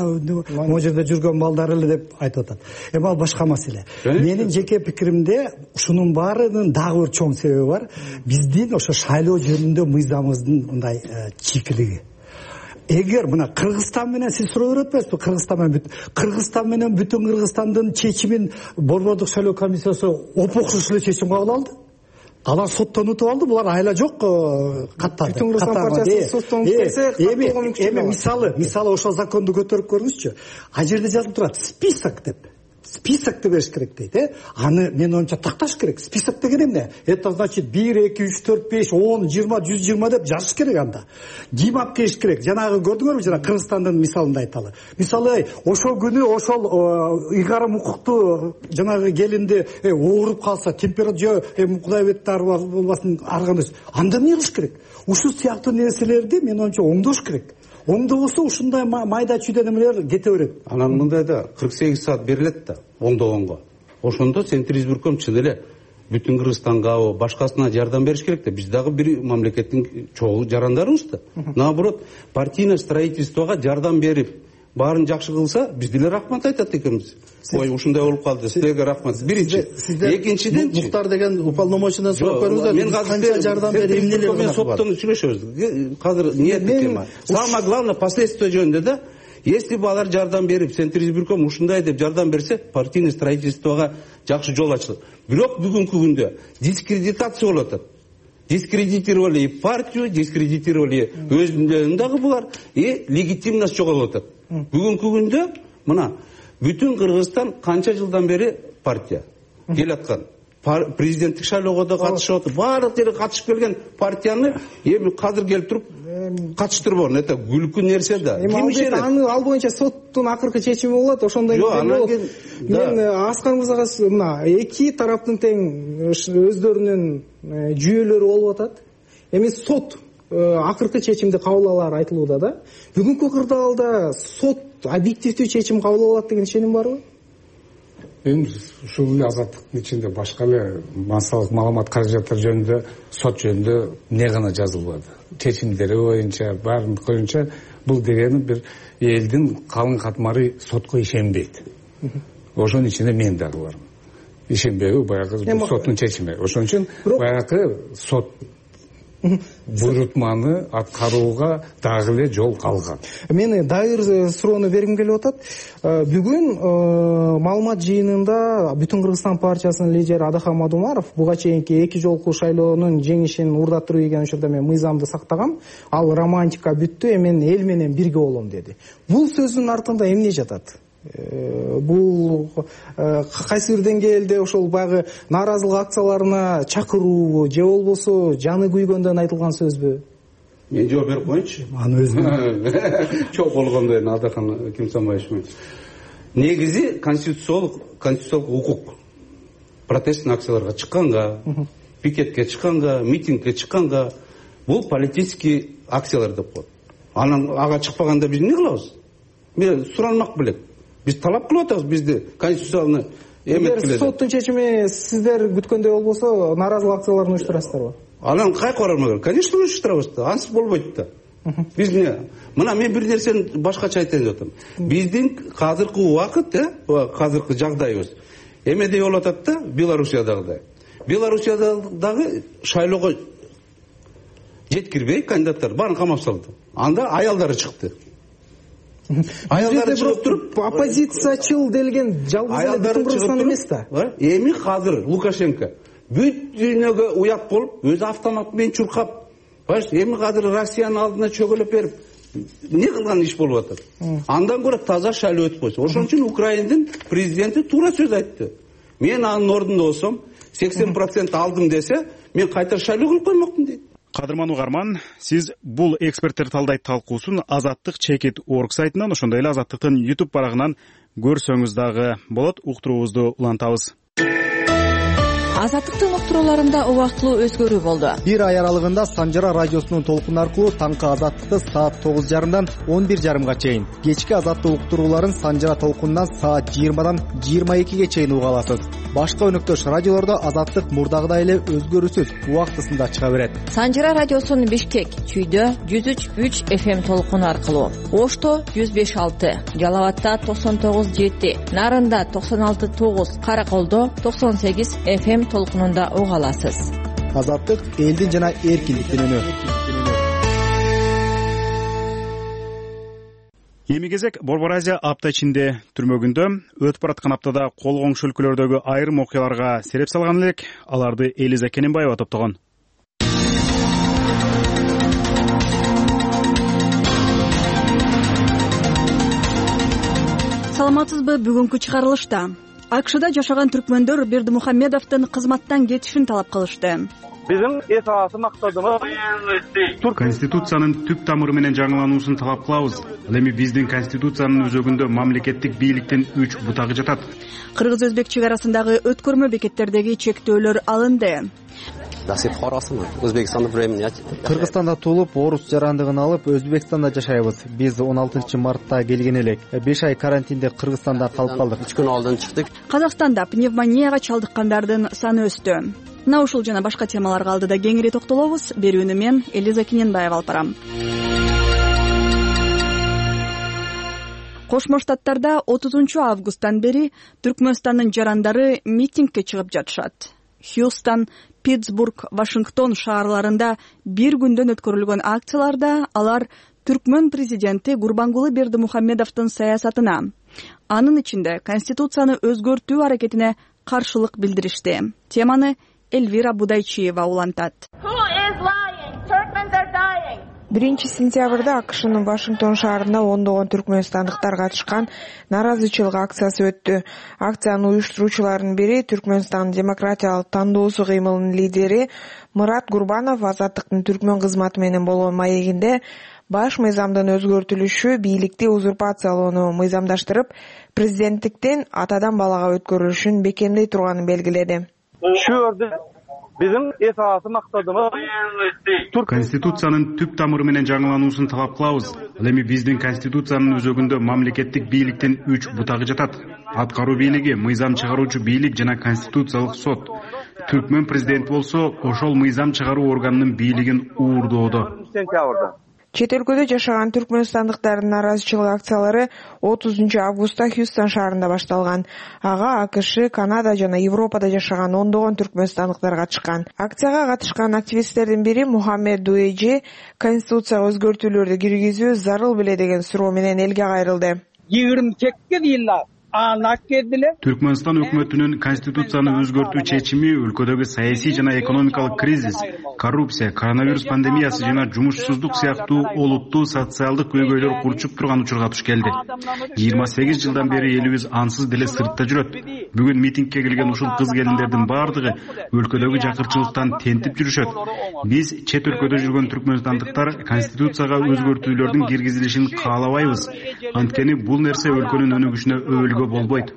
могу жерде жүргөн балдар эле деп айтып атат. Эми ал башка маселе. Менин жеке пикиримде ушунун баарынын дагы бир чоң себеби бар. Биздин ошо шайлоо жөнүндө мыйзамыбыздын мындай чийкилиги. Эгер мына Кыргызстан менен сиз суроо берип атпайсызбы? Кыргызстан менен Кыргызстан менен Бүтүн Кыргызстандын чечимин борбордук шайлоо комиссиясы опокшуш эле чечим кабыл алды. Алар соттон утуп алды, булар айла жок каттады. Бүтүн Кыргызстан партиясы соттон утуп берсе, эми мисалы, мисалы ошол законду көтөрүп көрүңүзчү. А жерде жазылып турат список деп. Списокты бериш керек дейт, э? Аны мен оюмча такташ керек. Список деген эмне? Это значит бир, эки, үч, төрт, беш, он, жыйырма, жүз жыйырма деп жазыш керек анда. Ким алып келиш керек? Жанагы көрдүңөрбү, жана Кыргызстандын мисалында айталы. Мисалы, ошол күнү ошол ыйгарым укуктуу жанагы келинди ооруп калса, температура эми Кудай бетте арбасы болбасын, арганы. Анда эмне кылыш керек? Ушул сыяктуу нерселерди мен оюмча оңдош керек. Оңдо болсо ушундай майда чүйдөн эмелер кете берет. Анан мындай да кырк сегиз саат берилет да оңдогонго. Ошондо Центризбирком чын эле бүтүн Кыргызстанга, башкасына жардам бериш керек да. Биз дагы бир мамлекеттин чогуу жарандарыбыз да. Наоборот, партийный строительствого жардам берип, баарын жакшы кылса, биз деле рахмат айтат экенбиз. Ой, ушундай болуп калды, силерге рахмат. Биринчи. Экинчиден Муктар деген уполномоченный сурап көрүңүздөр. Мен канча жардам берип, эмнелер менен соттон сүйлөшөбүз. Азыр ниеттик тема. Самое главное последствия жөнүндө да, если бы алар жардам берип, Центризбирком ушундай деп жардам берсе, партийный строительствого жакшы жол ачылат. Бирок бүгүнкү күндө дискредитация болуп атат. Дискредитировали и партию, дискредитировали өзүндөрүн дагы булар, и легитимность жоголуп атат. Бүгүнкү күндө мына бүтүн Кыргызстан канча жылдан бери партия келаткан. Президенттик шайлоого да катышып атат. Баардык жерге катышып келген партияны эми азыр келип туруп катыштырбаган. Это күлкү нерсе да. Ким ишенет? Аны ал боюнча соттун акыркы чечими болот. Ошондон кийин мен Аскар мырзага мына эки тараптын тең өздөрүнүн жүйөлөрү болуп атат. Эми сот акыркы чечимди кабыл алары айтылууда да. Бүгүнкү кырдаалда сот объективдүү чечим кабыл алат деген ишеним барбы? Эми ушул эле азаттыктын ичинде башка эле массалык маалымат каражаттар жөнүндө, сот жөнүндө эмне гана жазылбады. Чечимдери боюнча, баарын боюнча бул дегени бир элдин калың катмары сотко ишенбейт. Ошонун ичинде мен дагы бармын. Ишенбеби баягы соттун чечими. Ошон үчүн баягы сот буйрутманы аткарууга дагы эле жол калган. Мен дайыр суроону бергим келип атат. Бүгүн маалымат жыйынында Бүтүн Кыргызстан партиясынын лидери Адахан Мадумаров буга чейинки эки жолку шайлоонун жеңишин уурдаттыруу деген учурда мен мыйзамды сактагам, ал романтика бүттү, эми эл менен бирге болом деди. Бул сөздүн артында эмне жатат? Бул кайсы бир деңгээлде ошол баягы нааразылык акцияларына чакыруубу же болбосо жаны күйгөндөн айтылган сөзбү? Мен жооп берип коеюнчу. Аны өзүнүн чоң болгондой Адахан Кимсанбаевич. Негизи конституциялык конституциялык укук. Протесттик акцияларга чыкканга, пикетке чыкканга, митингге чыкканга бул политический акциялар деп коет. Анан ага чыкпаганда биз эмне кылабыз? Мен суранмак белек. Биз талап кылып атабыз, бизди конституциялык эмет келет. Соттун чечими сиздер күткөндөй болбосо, нааразылык акцияларын уюштурасыздарбы? Анан кай карама керек? Конечно, уюштурабыз да. Ансыз болбойт да. Биз эмне? Мына мен бир нерсени башкача айтайын деп атам. Биздин азыркы убакыт, э, азыркы жагдайыбыз эмедей болуп атат да, Белоруссиядагыдай. Белоруссиядагы шайлоого жеткирбей кандидаттар баарын камап салды. Анда аялдары чыкты. Аялдары чыгып туруп, оппозициячыл делген жалгыз эле Бүтүн Кыргызстан эмес да. Эми азыр Лукашенко бүт дүйнөгө уят болуп, өзү автомат менен чуркап, баш эми азыр Россиянын алдына чөгөлөп берип, эмне кылган иш болуп атат. Андан көрө таза шайлоо өтүп койсо. Ошон үчүн Украинадын президенти туура сөз айтты. Мен анын ордунда болсом, сексен процент алдым десе, мен кайта шайлоо кылып коймокмун дейт. Кадырман угарман, сиз бул эксперттер талдайт талкуусун Азаттык чекит орг сайтынан, ошондой эле Азаттыктын YouTube барагынан көрсөңүз дагы болот. Уктуруубузду улантабыз. Азаттыктын уктурууларында убактылуу өзгөрүү болду. Бир ай аралыгында Санжара радиосунун толкун аркылуу таңкы Азаттыкты саат тогуз жарымдан он бир жарымга чейин, кечки Азаттык уктурууларын Санжара толкунунан саат жыйырмадан жыйырма экиге чейин уга аласыз. Башка өнөктөш радиолордо Азаттык мурдагыдай эле өзгөрүүсүз убактысында чыга берет. Санжара радиосунун Бишкек, Чүйдө жүз үч үч эф эм толкуну аркылуу, Ошто жүз беш алты, Жалал-Абадта токсон тогуз жети, Нарында токсон алты тогуз, Караколдо токсон сегиз эф эм толкунунда уга аласыз. Азаттык элдин жана эркиндиктин үнү. Эми кезек Борбор Азия апта ичинде түрмөгүндө өтүп бараткан аптада кол коңшу өлкөлөрдөгү айрым окуяларга сереп салган элек, аларды Элиза Кененбаева топтогон. Саламатсызбы? Бүгүнкү чыгарылышта АКШда жашаган түркмөндөр Бердимухамедовдун кызматтан кетишин талап кылышты. Биздин эс аласы максатыбыз Конституциянын түп тамыры менен жаңылануусун талап кылабыз. Ал эми биздин конституциянын өзөгүндө мамлекеттик бийликтин үч бутагы жатат. Кыргыз-өзбек чек арасындагы өткөрмө бекеттердеги чектөөлөр алынды. Кыргызстанда туулуп, орус жарандыгын алып, Өзбекстанда жашайбыз. Биз он алтынчы мартта келген элек. беш ай карантинде Кыргызстанда калып калдык. үч күн алдын чыктык. Казакстанда пневмонияга чалдыккандардын саны өстү. Мына ушул жана башка темаларга алдыда кеңири токтолобуз. Берүүнү мен Элиза Киненбаева алып барам. Кошмо Штаттарда отузунчу августтан бери Түркмөнстандын жарандары митингге чыгып жатышат. Хьюстон, Питтсбург, Вашингтон шаарларында бир күндөн өткөрүлгөн акцияларда алар Түркмөн президенти Гурбангулы Бердимухамедовдун саясатына, анын ичинде Конституцияны өзгөртүү аракетине каршылык билдиришти. Теманы Эльвира Будайчиева улантат. биринчи сентябрда АКШнын Вашингтон шаарында ондогон түркмөнстандыктар катышкан нааразычылык акциясы өттү. Акциянын уюштуруучуларынын бири Түркмөнстандын демократиялык тандоосу кыймылынын лидери Мурат Гурбанов Азаттыктын түркмөн кызматы менен болгон маегинде баш мыйзамдын өзгөртүлүшү бийликти узурпациялоону мыйзамдаштырып, президенттиктен атадан балага өткөрүлүшүн бекемдей турганын белгиледи. Bizim esası maksadımız Конституциянын түп тамыры менен жаңылануусун талап кылабыз. Ал эми биздин Конституциянын өзөгүндө мамлекеттик бийликтин үч бутагы жатат. Аткаруу бийлиги, мыйзам чыгаруучу бийлик жана конституциялык сот. Түркмөн президенти болсо, ошол мыйзам чыгаруу органынын бийлигин уурдоодо. Чет өлкөдө жашаган түркмөнстандыктардын нааразычылык акциялары отузунчу августта Хьюстон шаарында башталган. Ага АКШ, Канада жана Европада жашаган ондогон түркмөнстандыктар катышкан. Акцияга катышкан активисттердин бири Мухаммед Дуэжи конституцияга өзгөртүүлөрдү киргизүү зарыл беле деген суроо менен элге кайрылды. yigirma sakkiz yillab Түркмөнстан өкмөтүнүн конституцияны өзгөртүү чечими өлкөдөгү саясий жана экономикалык кризис, коррупция, коронавирус пандемиясы жана жумушсуздук сыяктуу олуттуу социалдык көйгөйлөр курчуп турган учурга туш келди. жыйырма сегиз жылдан бери элибиз ансыз деле сыртта жүрөт. Бүгүн митингге келген ушул кыз келиндердин бардыгы өлкөдөгү жакырчылыктан тентип жүрүшөт. Биз чет өлкөдө жүргөн түркмөнстандыктар конституцияга өзгөртүүлөрдүн киргизилишин каалабайбыз. Анткени бул нерсе өлкөнүн өнүгүшүнө өбөлгө болбойт.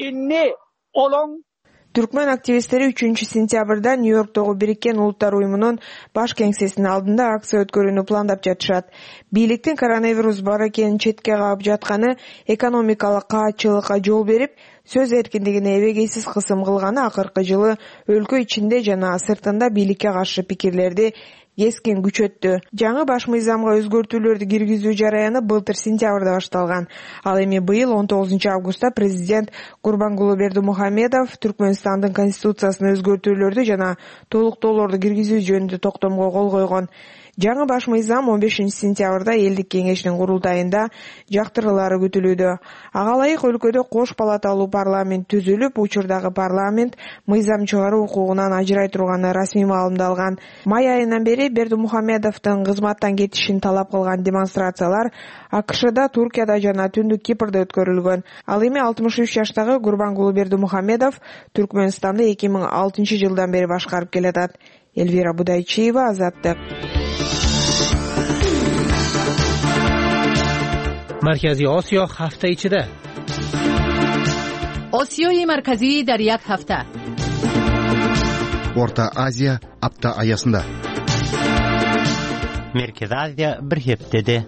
Түркмөн активисттери үчүнчү сентябрда Нью-Йорктогу Бириккен Улуттар уюмунун баш кеңсесинин алдында акция өткөрүүнү пландап жатышат. Бийликтин коронавирус бар экенин четке каап жатканы, экономикалык каатчылыкка жол берип, сөз эркиндигине эбегейсиз кысым кылганы акыркы жылы өлкө ичинде жана сыртында бийликке каршы пикирлерди кескен күчөттү. Жаңы баш мыйзамга өзгөртүүлөрдү киргизүү жараяны былтыр сентябрда башталган. Ал эми быйыл он тогузунчу августта президент Гурбангулы Бердимухамедов Түркмөнстандын конституциясына өзгөртүүлөрдү жана толуктоолорду киргизүү жөнүндө токтомго кол койгон. Жаңы баш мыйзам он бешинчи сентябрда элдик кеңештин курултайында жактырылары күтүлүүдө. Ага ылайык өлкөдө кош палаталуу парламент түзүлүп, учурдагы парламент мыйзам чыгаруу укугунан ажырай турганы расмий маалымдалган. Май айынан бери Бердимухамедовдун кызматтан кетишин талап кылган демонстрациялар АКШда, Туркияда жана Түндүк Кипрде өткөрүлгөн. Ал эми алтымыш үч жаштагы Гурбангулы Бердимухамедов Түркмөнстанды эки миң алтынчы жылдан бери башкарып келатат. Эльвира Будайчиева, Азаттык. مرکزی آسیا هفته ichida. آسیای مرکزی در یک هفته. Орта Азия апта аясында. Merkez Азия bir heftede.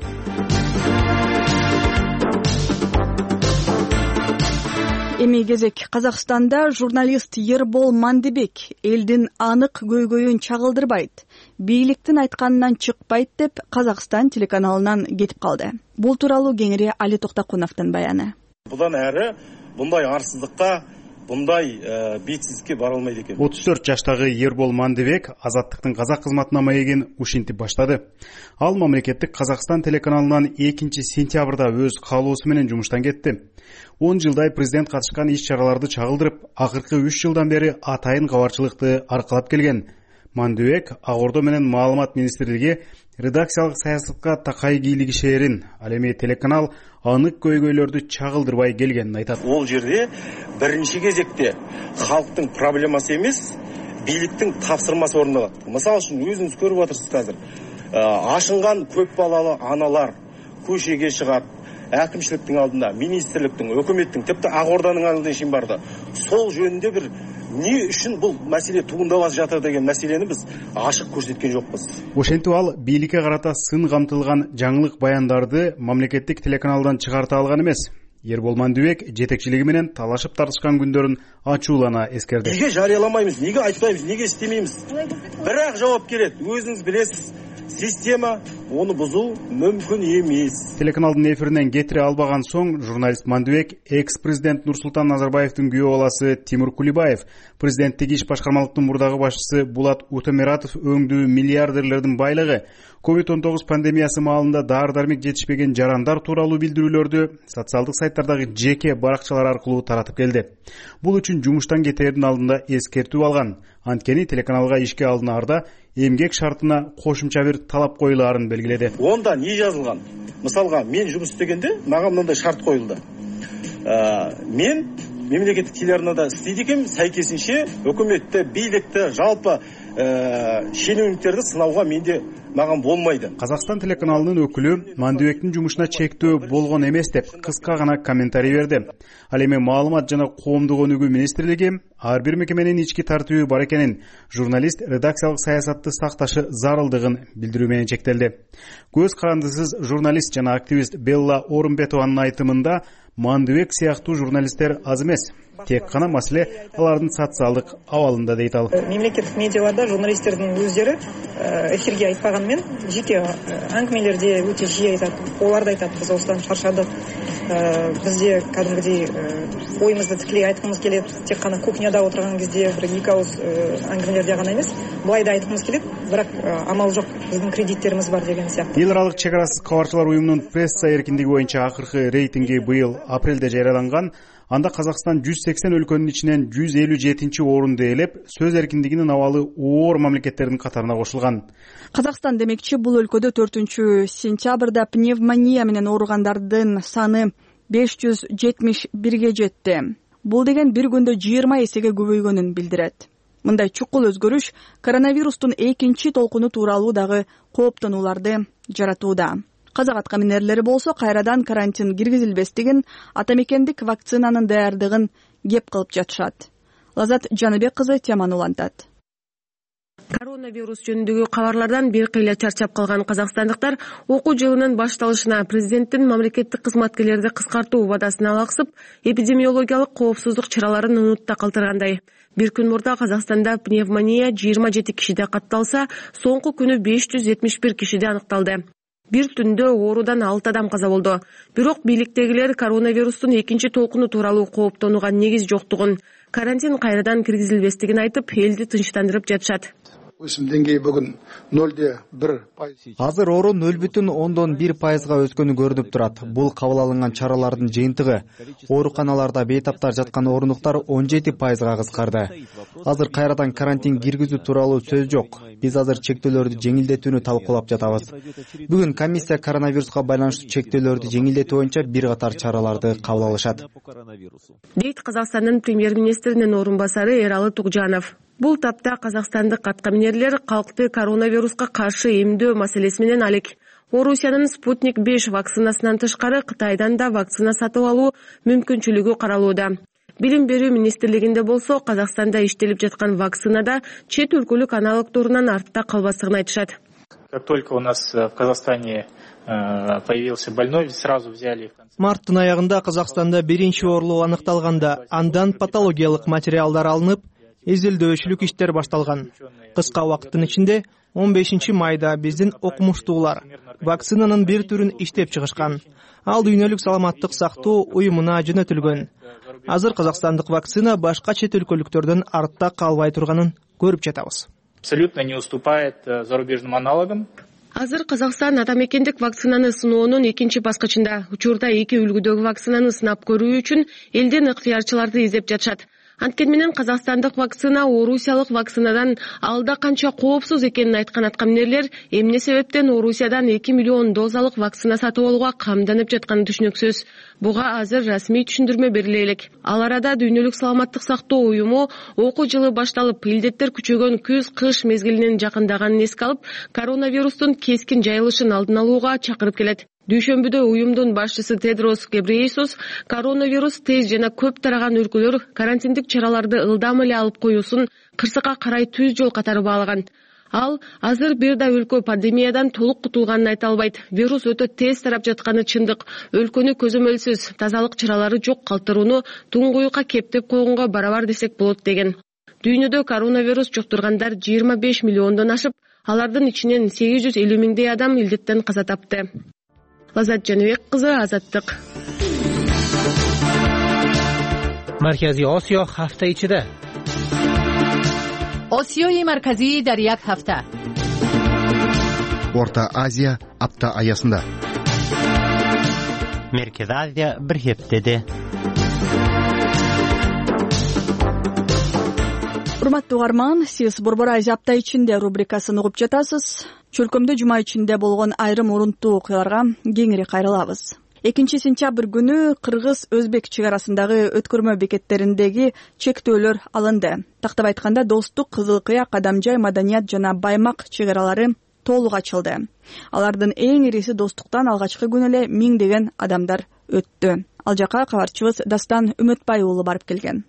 Эми кезек Казакстанда журналист Ербол Мандыбек элдин анык көйгөйүн чагылдырбайт, бийликтин айтканынан чыкпайт деп Казакстан телеканалынан кетип калды. Бул тууралуу кеңири Али Токтокуновдун баяны. Будан әрі bunday арсыздыкка, bunday бетсиздикке бара албайт экен. отуз төрт жаштагы Ербол Мандыбек Азаттыктын казак кызматына маегин ушинтип баштады. Ал мамлекеттик Казакстан телеканалынан экинчи сентябрда өз каалоосу менен жумуштан кетти. он жылдай президент катышкан иш-чараларды чагылдырып, акыркы үч жылдан бери атайын кабарчылыкты аркалап келген. Мандыбек Ак Ордо менен Маалымат министрлиги редакциялык саясатка такай кийлигишээрин, ал эми телеканал анык көйгөйлөрдү чагылдырбай келгенин айтат. Ол жерде биринчи кезекте халктын проблемасы эмес, бийликтин тапсырмасы орундалат. Мисалы үчүн өзүңүз көрүп атырсыз азыр. Ашынган көп балалы аналар көшеге чыгат, әкімшіліктің алдында, министрліктің, өкіметтің, тіпті Ак Ордонун алдына шейин барды. Сол жөнінде бір не үшін бұл мәселе туындап жатыр деген мәселені біз ашық көрсеткен жоқпыз. Ошентип ал бийликке карата сын камтылган жаңылык баяндарды мамлекеттик телеканалдан чыгарта алган эмес. Ербол Мандыбек жетекчилиги менен талашып тартышкан күндөрүн ачуулана эскерди. Неге жарыяламайбыз, неге айтпайбыз, неге иштемейбиз? Бирок жооп келет. Өзүңүз билесиз, система оны бузуу мүмкүн эмес. Телеканалдын эфиринен кетире албаган соң журналист Мандыбек экс-президент Нурсултан Назарбаевдин күйөө баласы Тимур Кулибаев, президенттик иш башкармалыктын мурдагы башчысы Булат Утемиратов өңдүү миллиардерлердин байлыгы, ковид он тогуз пандемиясы маалында дары-дармек жетишпеген жарандар тууралуу билдирүүлөрдү социалдык сайттардагы жеке баракчалар аркылуу таратып келди. Бул үчүн жумуштан кетээрдин алдында эскертүү алган. Анткени телеканалга ишке алынаарда эмгек шартына кошумча бир талап коюлаарын белгиледи. Онда не жазылган? Мисалга, мен жұмыс істегенде мага мындай шарт коюлду. Мен мемлекеттик телеарнада істейді екенмін, сәйкесінше өкіметті, бийликті, жалпы шенеуніктерді сынауға менде маған болмайды. Қазақстан телеканалынын өкүлү Мандыбектин жумушуна чектөө болгон эмес деп кыска гана комментарий берди. Ал эми маалымат жана коомдук өнүгүү министрлиги ар бир мекеменин ички тартыбы бар экенин, журналист редакциялык саясатты сакташы зарылдыгын билдирүү менен чектелди. Көз карандысыз журналист жана активист Белла Орунбетованын айтымында Мандыбек сыяктуу журналисттер аз эмес. Тек қана маселе алардын социалдык абалында дейт ал. Мемлекеттик медиаларда журналисттердин өздері эфирге айтпаганмен жеке әңгімелерде өте жиі айтат. Олар да айтат, біз осыдан шаршадық. Бізде кәдімгідей ойымызды тікелей айткымыз келет. Тек қана кухняда отырған кезде бір екі ауыз әңгімелерде ғана емес, былай да айткымыз келет, бірақ амал жоқ, біздің кредиттерimiz бар деген сияқты. Эл аралык чек-арасыз кабарчылар уюмунун пресса эркиндиги боюнча акыркы рейтинги быйыл апрелде жарыяланган. Анда Қазақстан жүз сексен өлкөнүн ичинен жүз элүү жетинчи орунду ээлеп, сөз эркиндигинин абалы оор мамлекеттердин катарына кошулган. Казакстан демекчи, бул өлкөдө төртүнчү сентябрда пневмония менен ооругандардын саны беш жүз жетимиш бирге жетти. Бул деген бир күндө жыйырма эсеге көбөйгөнүн билдирет. Мындай чукул өзгөрүш коронавирустун экинчи толкуну тууралуу дагы кооптонууларды жаратууда. Казак аткаминерлери болсо кайрадан карантин киргизилбестигин, атамекендик вакцинанын даярдыгын кеп кылып жатышат. Лазат Жаныбек кызы теманы улантат. Коронавирус жөнүндөгү кабарлардан бир кыйла чарчап калган казакстандыктар окуу жылынын башталышына президенттин мамлекеттик кызматкерлерди кыскартуу убадасына алаксып, эпидемиологиялык коопсуздук чараларын унутта калтыргандай. Бир күн мурда Казакстанда пневмония жыйырма жети кишиде катталса, соңку күнү беш жүз жетимиш бир кишиде аныкталды. Бир түндө оорудан алты адам каза болду. Бирок бийликтегилер коронавирустун экинчи толкуну тууралуу кооптонууга негиз жоктугун, карантин кайрадан киргизилбестигин айтып, элди тынчтандырып жатышат. Өсім деңгейі бүгін нөлде бір пайыз. Азыр оору нөл бүтүн ондон бир пайызга өскөнү көрүнүп турат. Бул кабыл алынган чаралардын жыйынтыгы. Ооруканаларда бейтаптар жаткан орындуктар он жети пайызга кыскарды. Азыр кайрадан карантин киргизүү тууралуу сөз жок. Биз азыр чектөөлөрдү жеңилдетүүнү талкуулап жатабыз. Бүгүн комиссия коронавируска байланыштуу чектөөлөрдү жеңилдетүү боюнча бир катар чараларды кабыл алышат. Дейт Казакстандын премьер-министринин орун басары Эралы Тугжанов. Бул тапта казакстандык аткаминерлер калкты коронавируска каршы эмдөө маселеси менен алек. Орусиянын Спутник беш вакцинасынан тышкары Кытайдан да вакцина сатып алуу мүмкүнчүлүгү каралууда. Билим берүү министрлигинде болсо, Казакстанда иштелип жаткан вакцинада чет өлкөлүк аналогторунан артта калбастыгын айтышат. Как только у нас в Казахстане появился больной, сразу взяли. Марттын аягында Казакстанда биринчи оорулуу аныкталганда, андан патологиялык материалдар алынып, изилдөөчүлүк иштер башталган. Кыска убакыттын ичинде он бешинчи майда биздин окумуштуулар вакцинанын бир түрүн иштеп чыгышкан. Ал дүйнөлүк саламаттык сактоо уюмуна жөнөтүлгөн. Азыр казакстандык вакцина башка чет өлкөлүктөрдөн артта калбай турганын көрүп жатабыз. Абсолютно не уступает зарубежным аналогам. Азыр Казакстан атамекендик вакцинаны сыноонун экинчи баскычында. Учурда эки үлгүдөгү вакцинаны сынап көрүү үчүн элден ыктыярчыларды издеп жатышат. Анткени менен казакстандык вакцина орусиялык вакцинадан алда канча коопсуз экенин айткан аткаминерлер эмне себептен Орусиядан эки миллион дозалык вакцина сатып алууга камданып жатканы түшүнүксүз. Буга азыр расмий түшүндүрмө бериле элек. Ал арада дүйнөлүк саламаттык сактоо уюму окуу жылы башталып, илдеттер күчөгөн күз-кыш мезгилинин жакындаганын эске алып, коронавирустун кескин жайылышын алдын алууга чакырып келет. Дүйшөмбүдө уюмдун башчысы Тедрос Гебрейесус коронавирус тез жана көп тараган өлкөлөр карантиндик чараларды ылдам эле алып коюусун кырсыкка карай түз жол катары баалаган. Ал азыр бир да өлкө пандемиядан толук кутулганын айта албайт. Вирус өтө тез тарап жатканы чындык. Өлкөнү көзөмөлсүз тазалык чаралары жок калтырууну туңгуюкка кептеп койгонго барабар десек болот деген. Дүйнөдө коронавирус жуктургандар жыйырма беш миллиондон ашып, алардын ичинен сегиз жүз элүү миңдей адам илдеттен каза тапты. Лазат Жаныбек кызы, Азаттык. Маркази Осиё ҳафта ичида. Осиёи марказӣ дар як ҳафта. Орта Азия апта аясында. Меркез Азия бир ҳептеде. Урматтуу угарман, сиз Борбор Азия апта ичинде рубрикасын угуп жатасыз. Чөлкөмдө жума ичинде болгон айрым урунттуу окуяларга кеңири кайрылабыз. экинчи сентябрь күнү кыргыз-өзбек чек арасындагы өткөрмө бекеттериндеги чектөөлөр алынды. Тактап айтканда Достук, Кызыл Кыя, Кадамжай, Маданият жана Баймак чек аралары толук ачылды. Алардын эң ириси Достуктан алгачкы күнү эле миңдеген адамдар өттү. Ал жака кабарчыбыз Дастан Үмөтбай уулу барып келген.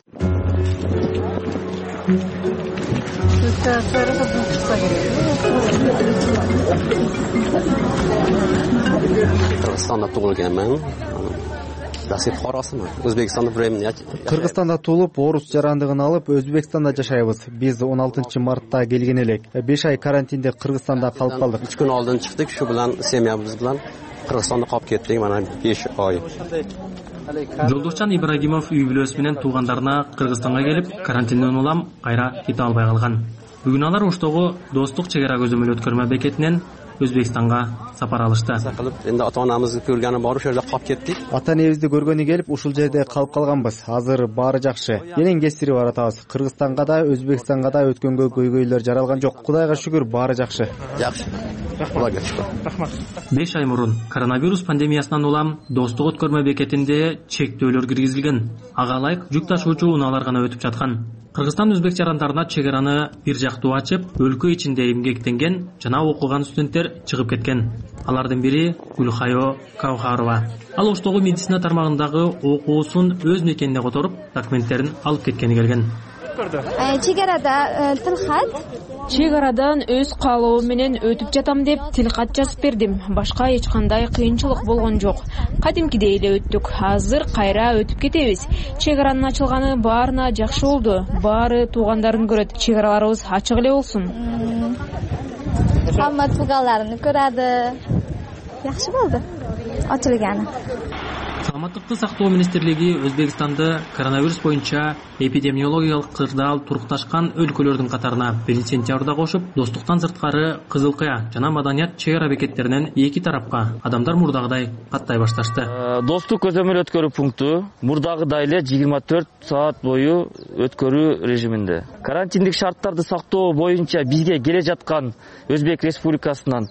Кыргызстанда туулганмын. Насип хоросумун. Өзбекстанда времени. Кыргызстанда туулуп, орус жарандыгын алып, Өзбекстанда жашайбыз. Биз он алтынчы мартта келген элек. беш ай карантинде Кыргызстанда калып калдык. үч күн алдын чыктык, шу менен семьябыз менен Кыргызстанда калып кеттик. Мана беш ай. Жолдошчан Ибрагимов үй бүлөсү менен туугандарына Кыргызстанга келип, карантинден улам кайра кете албай калган. Бүгүн алар Оштогу Достук чек ара көзөмөл өткөрмө бекетинен Өзбекстанга сапар алышты. Энди ата-анамызды көргөнү бар, ошол жерде калып кеттик. Ата-энебизди көргөнү келип, ушул жерде калып калганбыз. Азыр баары жакшы. Энең кестирип баратабыз. Кыргызстанга да, Өзбекстанга да өткөнгө көйгөйлөр жаралган жок. Кудайга шүгүр, баары жакшы. Жакшы. Рахмат. беш ай мурун коронавирус пандемиясынан улам Достук өткөрмө бекетинде чектөөлөр киргизилген. Ага ылайык жүк ташуучу унаалар гана өтүп жаткан. Кыргызстан өзбек жарандарына чек араны бир жактуу ачып, өлкө ичинде эмгектенген жана окуган студенттер чыгып кеткен. Алардын бири Гүлхайо Каухарова. Ал Оштогу медицина тармагындагы окуусун өз мекенине которуп, документтерин алып кеткени келген. Чек арада тилхат. Чек арадан өз каалоом менен өтүп жатам деп тилхат жазып бердим. Башка эч кандай кыйынчылык болгон жок. Кадимкидей эле өттүк. Азыр кайра өтүп кетебиз. Чек аранын ачылганы баарына жакшы болду. Баары туугандарын көрөт. Чек араларыбыз ачык эле болсун. Хамма тууганларын көрөдү. Жакшы болду. Ачылганы. Саламаттыкты сактоо министрлиги Өзбекстанды коронавирус боюнча эпидемиологиялык кырдаал турукташкан өлкөлөрдүн катарына биринчи сентябрда кошуп, Достуктан сырткары Кызыл Кыя жана Маданият чек ара бекеттеринен эки тарапка адамдар мурдагыдай каттай башташты. Достук көзөмөл өткөрүү пункту мурдагыдай эле жыйырма төрт саат бою өткөрүү режиминде. Карантиндик шарттарды сактоо боюнча бизге келе жаткан Өзбек Республикасынан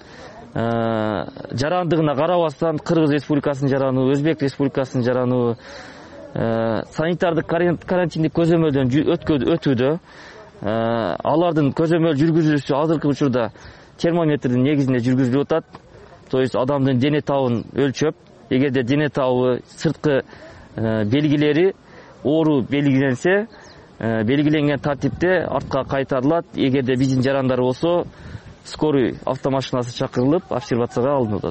жарандыгына карабастан Кыргыз Республикасынын жарануу, Өзбек Республикасынын жарануу санитардык карантиндик көзөмөлдөн өтүүдө. Алардын көзөмөл жүргүзүлүшү азыркы учурда термометрдин негизинде жүргүзүлүп атат. То есть адамдын дене табын өлчөп, эгерде дене табы сырткы белгилери оору белгиленсе, белгиленген тартипте артка кайтарылат. Эгерде биздин жарандар болсо, скорый автомашинасы чакырылып, обсервацияга алынат.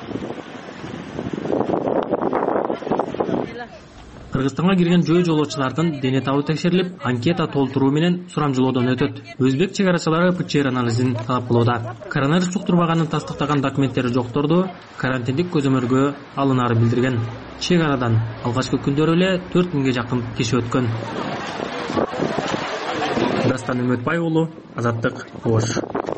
Кыргызстанга кирген жөө жолоочулардын дене табы текшерилип, анкета толтуруу менен сурамжылоодон өтөт. Өзбек чек арачылары ПЧР анализин талап кылууда. Коронавирус жуктурбаганын тастыктаган документтери жокторду карантиндик көзөмөлгө алынаары билдирген. Чек арадан алгачкы күндөрү эле төрт миңге жакын киши өткөн. Дастан Үмөтбай уулу, Азаттык, Ош.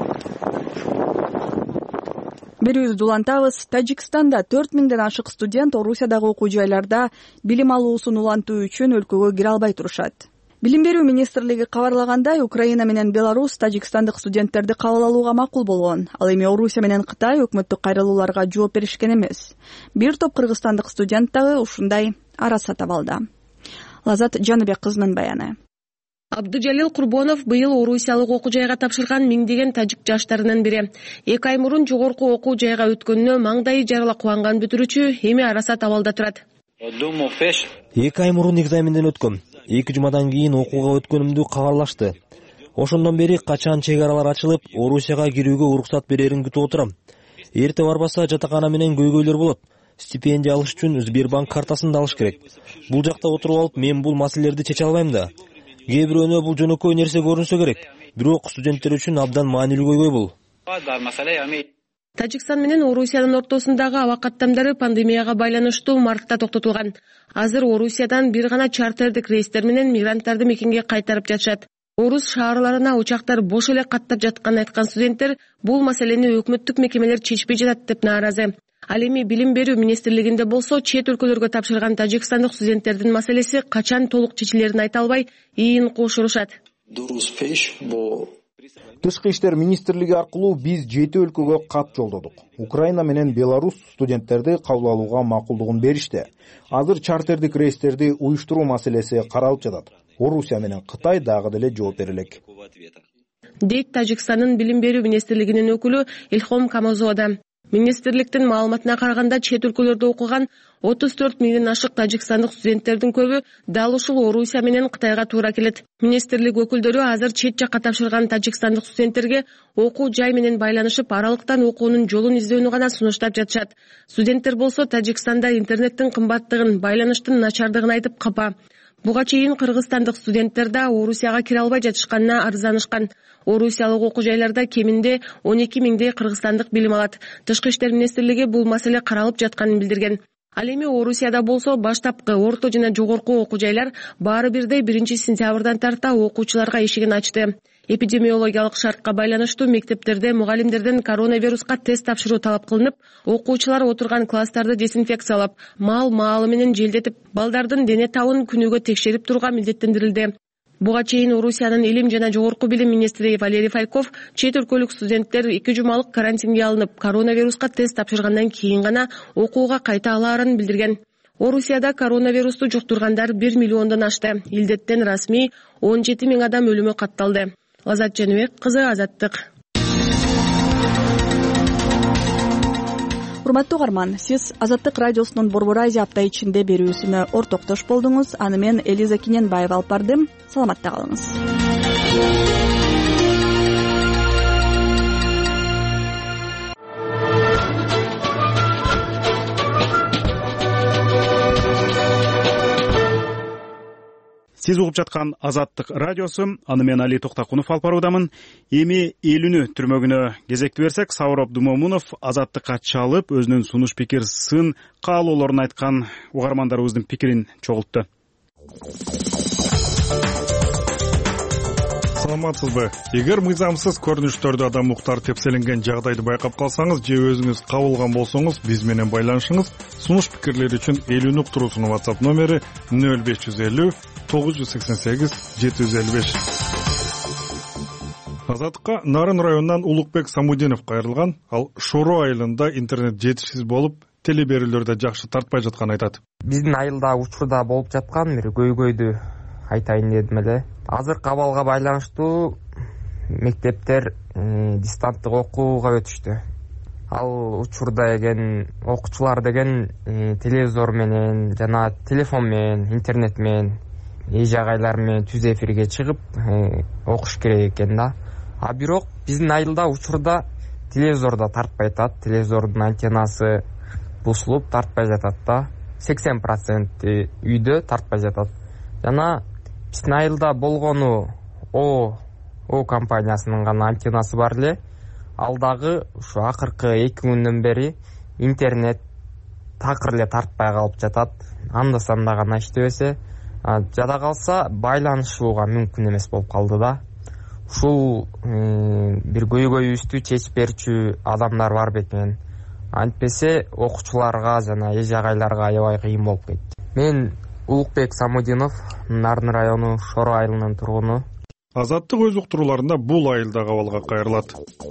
Берүүбүздү улантабыз. Тажикстанда төрт миңден ашык студент Орусиядагы окуу жайларда билим алуусун улантуу үчүн өлкөгө кире албай турушат. Билим берүү министрлиги кабарлагандай, Украина менен Беларусь тажикстандык студенттерди кабыл алууга макул болгон. Ал эми Орусия менен Кытай өкмөттүк кайрылууларга жооп беришкен эмес. Бир топ кыргызстандык студент дагы ушундай араса таба алды. Лазат Жаныбек кызынын баяны. Абдужалил Курбонов быйыл Орусиялык окуу жайга тапшырган миңдеген тажик жаштарынын бири. Эки ай мурун жогорку окуу жайга өткөнүнө маңдайы жарыла кубанган бүтүрүүчү эми араса табалда турат. Эки ай мурун экзаменден өткөм. Эки жумадан кийин окууга өткөнүмдү кабарлашты. Ошондон бери качан чек аралар ачылып, Орусияга кирүүгө уруксат берерин күтүп отурам. Эрте барбаса жатакана менен көйгөйлөр болот. Стипендия алыш үчүн Сбербанк картасын да алыш керек. Бул жакта отуруп алып, мен бул маселелерди чече албайм да. Кээ бирөөнө бул жөнөкөй нерсе көрүнсө керек. Бирок студенттер үчүн абдан маанилүү көйгөй бул. Тажикстан менен Орусиянын ортосундагы аба каттамдары пандемияга байланыштуу мартта токтотулган. Азыр Орусиядан бир гана чартердик рейстер менен мигранттарды мекенге кайтарып жатышат. Орус шаарларына учактар бош эле каттап жатканын айткан студенттер бул маселени өкмөттүк мекемелер чечпей жатат деп нааразы. Ал эми Билим берүү министрлигинде болсо чет өлкөлөргө тапшырган тажикстандык студенттердин маселеси качан толук чечилерин айта албай ийин куушурушат. Тышкы иштер министрлиги аркылуу биз жети өлкөгө кат жолдодук. Украина менен Беларусь студенттерди кабыл алууга макулдугун беришти. Азыр чартердик рейстерди уюштуруу маселеси каралып жатат. Орусия менен Кытай дагы деле жооп бере элек. Дейт Тажикстандын Билим берүү министрлигинин өкүлү Илхом Камазода. Министрликтин маалыматына караганда чет өлкөлөрдө окуган отуз төрт миңден ашык тажикстандык студенттердин көбү дал ушул Орусия менен Кытайга туура келет. Министрлик өкүлдөрү азыр чет жакка тапшырган тажикстандык студенттерге окуу жай менен байланышып, аралыктан окуунун жолун издөөнү гана сунуштап жатышат. Студенттер болсо Тажикстанда интернеттин кымбаттыгын, байланыштын начардыгын айтып капа. Буга чейин кыргызстандык студенттер да Орусияга кире албай жатышканына арызданышкан. Орусиялык окуу жайларда кеминде он эки миңдей кыргызстандык билим алат. Тышкы иштер министрлиги бул маселе каралып жатканын билдирген. Ал эми Орусияда болсо баштапкы, орто жана жогорку окуу жайлар баары бирдей биринчи сентябрдан тарта окуучуларга эшигин ачты. Эпидемиологиялык шартка байланыштуу мектептерде мугалимдерден коронавируска тест тапшыруу талап кылынып, окуучулар отурган класстарды дезинфекциялап, маал маалы менен желдетип, балдардын дене табын күнүгө текшерип турууга милдеттендирилди. Буга чейин Орусиянын илим жана жогорку билим министри Валерий Фальков чет өлкөлүк студенттер эки жумалык карантинге алынып, коронавируска тест тапшыргандан кийин гана окууга кайта алаарын билдирген. Орусияда коронавирусту жуктургандар бир миллиондон ашты. Илдеттен расмий он жети миң адам өлүмү катталды. Азат Жаныбек кызы, Азаттык. Урматтуу угарман, сиз Азаттык радиосунун Борбор Азия апта ичинде берүүсүнө ортоктош болдуңуз. Аны мен Элиза Киненбаева алып бардым. Саламатта калыңыз. Сиз угуп жаткан Азаттык радиосу, аны мен Али Токтакунов алып баруудамын. Эми элүүнү түрмөгүнө кезекти берсек, Сауыр Абдумомунов Азаттыкка чалып, өзүнүн сунуш пикир, сын каалоолорун айткан угармандарыбыздын пикирин чогултту. Саламатсызбы? Эгер мыйзамсыз көрүнүштөрдө адам укуктары тепселенген жагдайды байкап калсаңыз же өзүңүз кабылган болсоңуз, биз менен байланышыңыз. Сунуш пикирлер үчүн элүүнү уктуруусунун WhatsApp номери нөл беш жүз элүү тогуз жүз сексен сегиз жети жүз элүү беш. Азаттыкка Нарын районунан Улукбек Самудинов кайрылган. Ал Шоро айылында интернет жетишсиз болуп, теле берүүлөрдө жакшы тартпай жатканын айтат. Биздин айылда учурда болуп жаткан бир көйгөйдү айтайын дедим эле. Азыркы абалга байланыштуу мектептер дистанттык окууга өтүштү. Ал учурда деген окуучулар деген телевизор менен жана телефон менен, интернет менен, эж агайлар менен түз эфирге чыгып окуш керек экен да. А бирок биздин айылда учурда телевизордо тартпай жатат. Телевизордун антеннасы бузулуп тартпай жатат да. сексен процент үйдө тартпай жатат. Жана биздин айылда болгону О О компаниясынын гана антеннасы бар эле. Ал дагы ушу акыркы эки күндөн бери интернет такыр эле тартпай калып жатат. Анда-санда гана иштебесе, жада калса байланышууга мүмкүн эмес болуп калды да. Ушул бир көйгөйүбүздү чечип берчү адамдар бар бекен. Антпесе окуучуларга жана эж агайларга аябай кыйын болуп кетти. Мен Улукбек Самудинов, Нарын району Шоро айылынын тургуну. Азаттык өз уктурууларында бул айылдагы абалга кайрылат.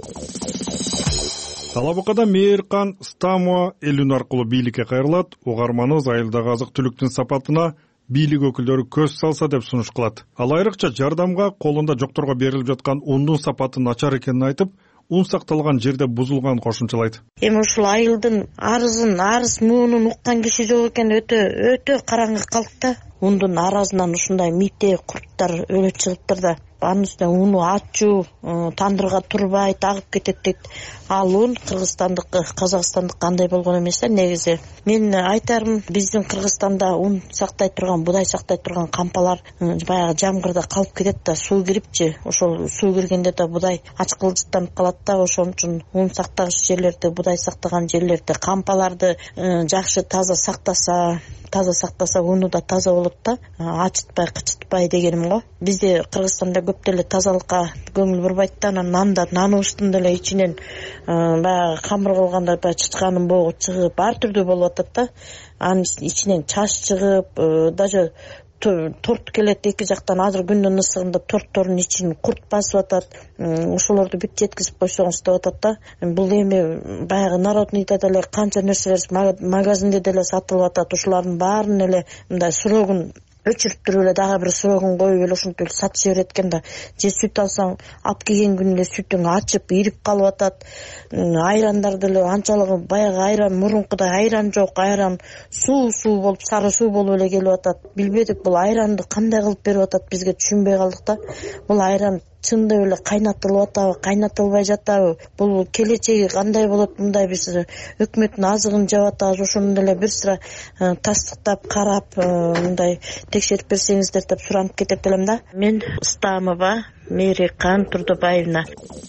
Талабыкада Мээркан Стамуа элүүнү аркылуу бийликке кайрылат. Угарманыбыз айылдагы азык түлүктүн сапатына бийлик өкүлдөрү көз салса деп сунуш кылат. Ал айрыкча жардамга колунда жокторго берилип жаткан ундун сапаты начар экенин айтып, ун сакталган жерде бузулганын кошумчалайт. Эми ушул айылдын арызын, арыз муунун уккан киши жок экен, өтө өтө караңгы калдык да. Ундун аразынан ушундай мите, курттар өлүп чыгыптыр да. Анын үстүнө уну ачуу, тандырга турбай тагып кетет дейт. Ал ун кыргызстандыкы, казакстандык кандай болгон эмес да негизи. Мен айтарым, биздин Кыргызстанда ун сактай турган, будай сактай турган кампалар баягы жамгырда калып кетет да, суу кирипчи. Ошол суу киргенде да будай ачкылжыктанып калат да, ошон үчүн ун сактагыч жерлерди, будай сактаган жерлерди, кампаларды жакшы таза сактаса, таза сактаса уну да таза болот да, ачытпай, кычытпай дегеним го. Бизде Кыргызстанда көп деле тазалыкка көңүл бурбайт да, нанда наныбыздын деле ичинен баягы камыр кылганда баягы чычканын богу чыгып, ар түрдүү болуп атат да. Анын ичинен чаш чыгып, даже торт келет эки жактан, азыр күндүн ысыгында торттордун ичин курт басып атат. Ошолорду бүт жеткизип койсоңуз деп атат да. Бул эми баягы народныйда деле канча нерселер магазинде деле сатылып атат. Ушулардын баарын эле мындай срогун өчүрүп туруп эле дагы бир срогун коюп эле ушинтип сатып жиберет экен да. Же сүт алсаң, алып келген күнүндө сүтүң ачып, ирип калып атат. Айрандар деле анчалыгы баягы айран, мурункудай айран жок, айран суу-суу болуп, сары суу болуп эле келип атат. Билбедик бул айранды кандай кылып берип атат, бизге түшүнбөй калдык да. Бул айран чындап эле кайнатылып атабы, кайнатылбай жатабы? Бул келечеги кандай болот? Мындай биз өкмөттүн азыгын жеп атабыз. Ошону деле бир сыра тастыктап карап, мындай текшерип берсеңиздер деп суранып кетет элем да. Мен Устамова Мерикан Турдубаевна.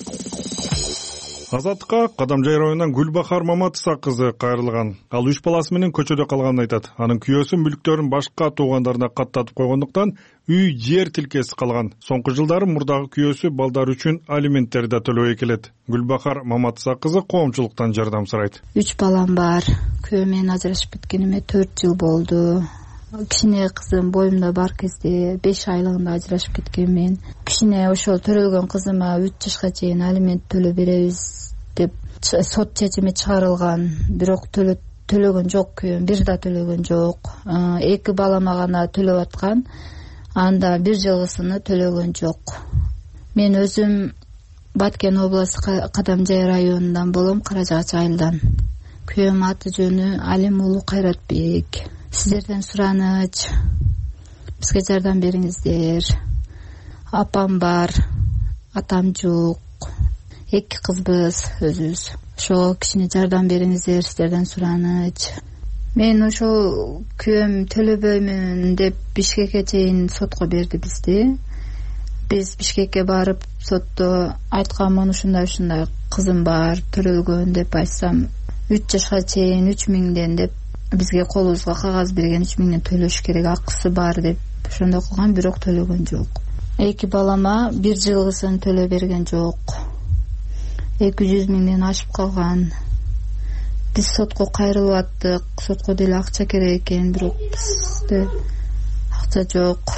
Азаттыкка Кадамжай районунан Гүлбахар Маматыса кызы кайрылган. Ал үч баласы менен көчөдө калганын айтат. Анын күйөөсү мүлктөрүн башка туугандарына каттатып койгондуктан үй жер тилкеси калган. Соңку жылдары мурдагы күйөөсү балдар үчүн алименттерди да төлөбөй келет. Гүлбахар Маматыса кызы коомчулуктан жардам сурайт. Үч балам бар. Күйөөм менен ажырашып кеткениме төрт жыл болду. Кичине кызым боюмда бар кезде беш айлыгында ажырашып кеткенмин. Кичине ошол төрөлгөн кызыма үч жашка чейин алимент төлөп беребиз деп сот чечими чыгарылган. Бирок төлөгөн жок күйөөм, бир да төлөгөн жок. Эки балама гана төлөп аткан. Анда бир жылгысыны төлөгөн жок. Мен өзүм Баткен областы Кадамжай районундан болом, Каражагач айылдан. Күйөөм аты жөнү Алим уулу Кайратбек. Сиздерден сураныч, бизге жардам бериңиздер. Апам бар, атам жок. Эки кызбыз өзүбүз. Ошого кичине жардам бериңиздер, сиздерден сураныч. Мен ошол күйөөм төлөбөймүн деп Бишкекке чейин сотко берди бизди. Биз Бишкекке барып сотто айтканмын, ушундай ушундай кызым бар, төрөлгөн деп айтсам, үч жашка чейин үч миңден деп бизге колубузга кагаз берген, үч миңден төлөш керек, акысы бар деп ошондой кылган, бирок төлөгөн жок. Эки балама бир жылгысын төлөп берген жок. эки жүз миңден ашып калган. Биз сотко кайрылып аттык, сотко деле акча керек экен, бирок бизде акча жок.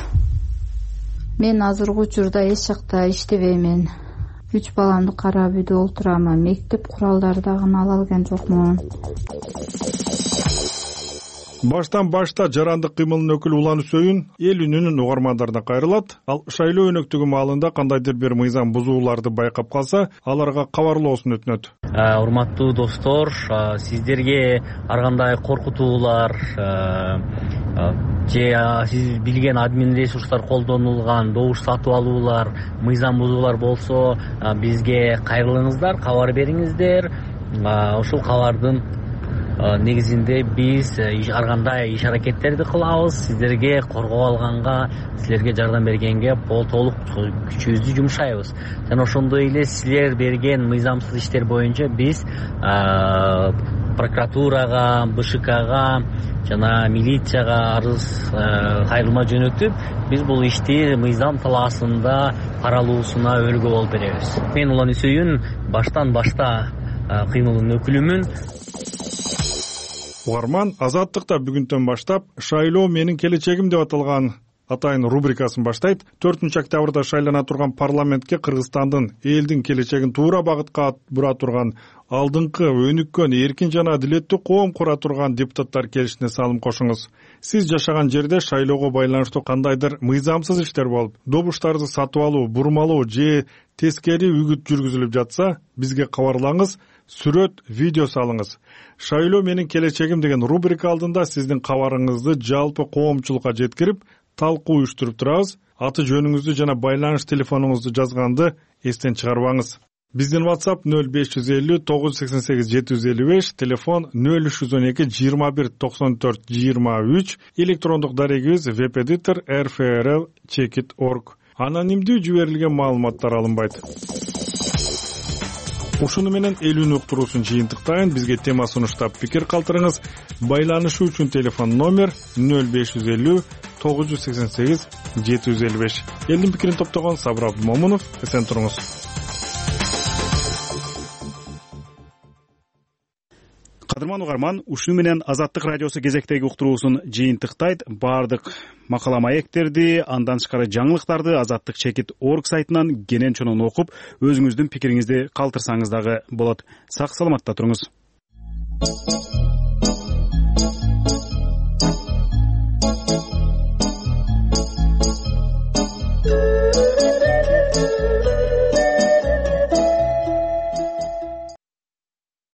Мен азыркы учурда эч жакта иштебеймин. Үч баламды карап үйдө олтурам, мектеп куралдары дагы ала алган жокмун. Баштан башта жарандык кыймылдын өкүлү Улан Үсөйүн эл үнүнүн угармандарына кайрылат. Ал шайлоо өнөктүгү маалында кандайдыр бир мыйзам бузууларды байкап калса, аларга кабарлоосун өтүнөт. Урматтуу достор, сиздерге ар кандай коркутуулар же сиз билген админ ресурстар колдонулган, добуш сатып алуулар, мыйзам бузуулар болсо, бизге кайрылыңыздар, кабар бериңиздер. Ошол кабардын негизинде биз ар кандай иш аракеттерди кылабыз. Сиздерге коргоо алганга, силерге жардам бергенге толук күчүбүздү жумшайбыз. Жана ошондой эле силер берген мыйзамсыз иштер боюнча биз прокуратурага, БШКга жана милицияга арыз кайрылма жөнөтүп, биз бул ишти мыйзам талаасында каралуусуна өлгө болуп беребиз. Мен Улан Үсөйүн баштан башта кыймылдын өкүлүмүн. Угарман Азаттыкта бүгүндөн баштап шайлоо менин келечегим деп аталган атайын рубрикасын баштайт. төртүнчү октябрда шайлана турган парламентке Кыргызстандын элдин келечегин туура багытка бура турган алдыңкы өнүккөн эркин жана адилеттүү коом кура турган депутаттар келишине салым кошуңуз. Сиз жашаган жерде шайлоого байланыштуу кандайдыр мыйзамсыз иштер болуп, добуштарды сатып алуу, бурмалоо же тескери үгүт жүргүзүлүп жатса, бизге кабарлаңыз, сүрөт, видео салыңыз. Шайлоо менин келечегим деген рубрика алдында сиздин кабарыңызды жалпы коомчулукка жеткирип, талкуу уюштуруп турабыз. Аты жөнүңүздү жана байланыш телефонуңузду жазганды эстен чыгарбаңыз. Биздин WhatsApp нөл беш жүз элүү тогуз жүз сексен сегиз жети жүз элүү беш, телефон нөл үч жүз он эки жыйырма бир токсон төрт жыйырма үч, электрондук дарегибиз веб-эдитор эр эф эр эл чекит точка орг. Анонимдүү жиберилген маалыматтар алынбайт. Ушуну менен элүүнү уктуруусун жыйынтыктайын. Бизге тема сунуштап пикир калтырыңыз. Байланышуу үчүн телефон номер нөл беш жүз элүү тогуз жүз сексен сегиз жети жүз элүү беш. Элдин пикирин топтогон Сабыр Абдымомунов. Эсен туруңуз. Кадырман угарман, ушуну менен Азаттык радиосу кезектеги уктуруусун жыйынтыктайт. Баардык макала маектерди, андан тышкары жаңылыктарды азаттык чекит точка орг сайтынан кенен чонун окуп, өзүңүздүн пикириңизди калтырсаңыз дагы болот. Сак саламатта туруңуз.